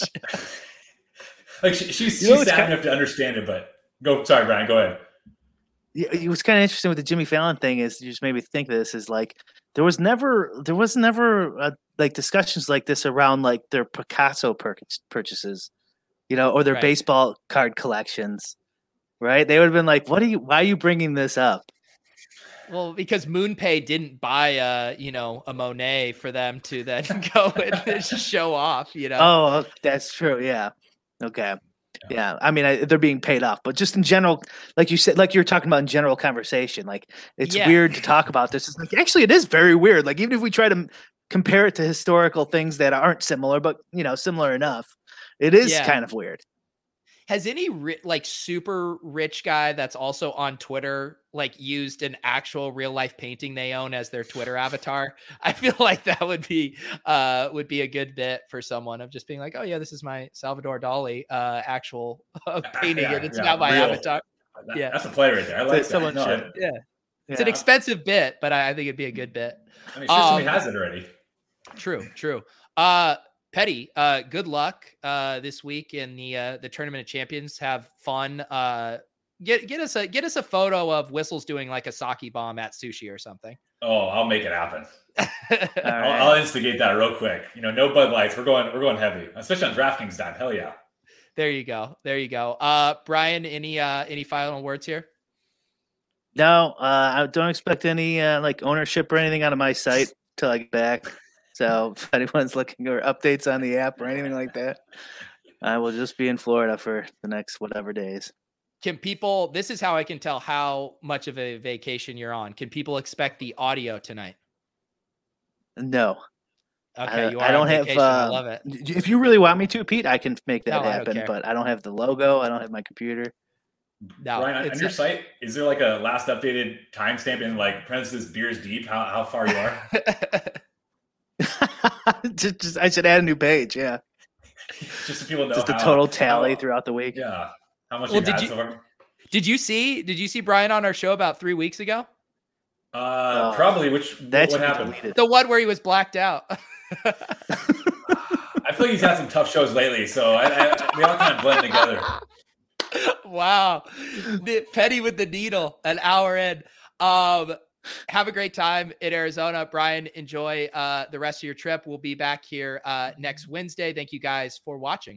Like she, she's, she's sad kind of, enough to understand it, but go. Sorry, Brian, go ahead. Yeah, what's kind of interesting with the Jimmy Fallon thing is you just made me think of this is like there was never there was never uh, like discussions like this around like their Picasso pur- purchases, you know, or their right. baseball card collections, right? They would have been like, "What are you? Why are you bringing this up?" Well, because MoonPay didn't buy a you know a Monet for them to then go and show off, you know. Oh, that's true. Yeah. Okay. Yeah. I mean, I, they're being paid off, but just in general, like you said, like you're talking about in general conversation, like it's yeah. weird to talk about this. It's like, actually, it is very weird. Like, even if we try to compare it to historical things that aren't similar, but, you know, similar enough, it is yeah. kind of weird. Has any ri- like super rich guy that's also on Twitter like used an actual real life painting they own as their Twitter avatar? I feel like that would be uh would be a good bit for someone of just being like, oh yeah, this is my Salvador Dali uh actual uh, painting yeah, and it's yeah, not my real. avatar. That, yeah, that's a play right there. I like so that. No, I, yeah. It's yeah. an expensive bit, but I, I think it'd be a good bit. I mean, sure um, somebody has it already. True, true. Uh Petty, uh, good luck uh, this week in the uh, the Tournament of Champions. Have fun. Uh, get get us a get us a photo of Whistles doing like a sake bomb at sushi or something. Oh, I'll make it happen. right. I'll, I'll instigate that real quick. You know, no Bud Lights. We're going we're going heavy, especially on DraftKings time. Hell yeah. There you go. There you go. Uh, Brian, any uh, any final words here? No, uh, I don't expect any uh, like ownership or anything out of my site till I get back. So if anyone's looking for updates on the app or anything like that, I will just be in Florida for the next whatever days. Can people, this is how I can tell how much of a vacation you're on. Can people expect the audio tonight? No. Okay, I, you are I don't on have, vacation. Uh, I love it. If you really want me to, Pete, I can make that no, happen, I but I don't have the logo. I don't have my computer. No, Brian, on your a, site, is there like a last updated timestamp in like parentheses beers deep, how, how far you are? just, just, I should add a new page. Yeah, just so people know. Just how, a total tally how, throughout the week. Yeah, how much? Well, did you? So far? Did you see? Did you see Brian on our show about three weeks ago? Uh, oh, probably. Which that's what happened? Deleted. The one where he was blacked out. I feel like he's had some tough shows lately, so I, I, they all kind of blend together. Wow, the Petty with the needle, an hour in. Um. Have a great time in Arizona. Brian, enjoy uh, the rest of your trip. We'll be back here uh, next Wednesday. Thank you guys for watching.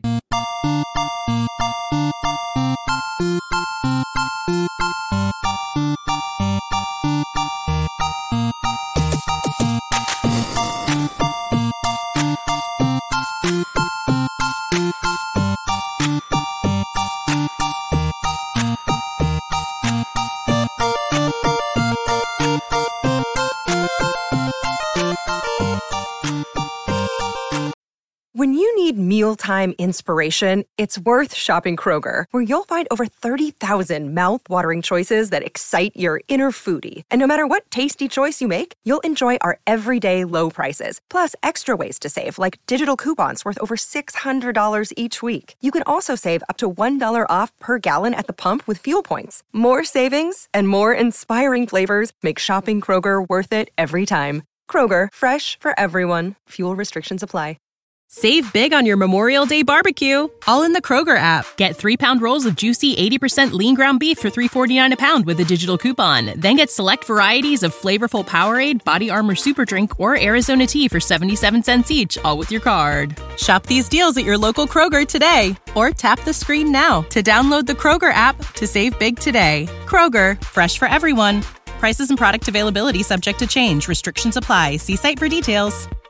When you need mealtime inspiration, it's worth shopping Kroger, where you'll find over thirty thousand mouth-watering choices that excite your inner foodie. And no matter what tasty choice you make, you'll enjoy our everyday low prices, plus extra ways to save, like digital coupons worth over six hundred dollars each week. You can also save up to one dollar off per gallon at the pump with fuel points. More savings and more inspiring flavors make shopping Kroger worth it every time. Kroger, fresh for everyone. Fuel restrictions apply. Save big on your Memorial Day barbecue, all in the Kroger app. Get three-pound rolls of juicy eighty percent lean ground beef for three forty-nine a pound with a digital coupon. Then get select varieties of flavorful Powerade, Body Armor Super Drink, or Arizona tea for seventy-seven cents each, all with your card. Shop these deals at your local Kroger today, or tap the screen now to download the Kroger app to save big today. Kroger, fresh for everyone. Prices and product availability subject to change. Restrictions apply. See site for details.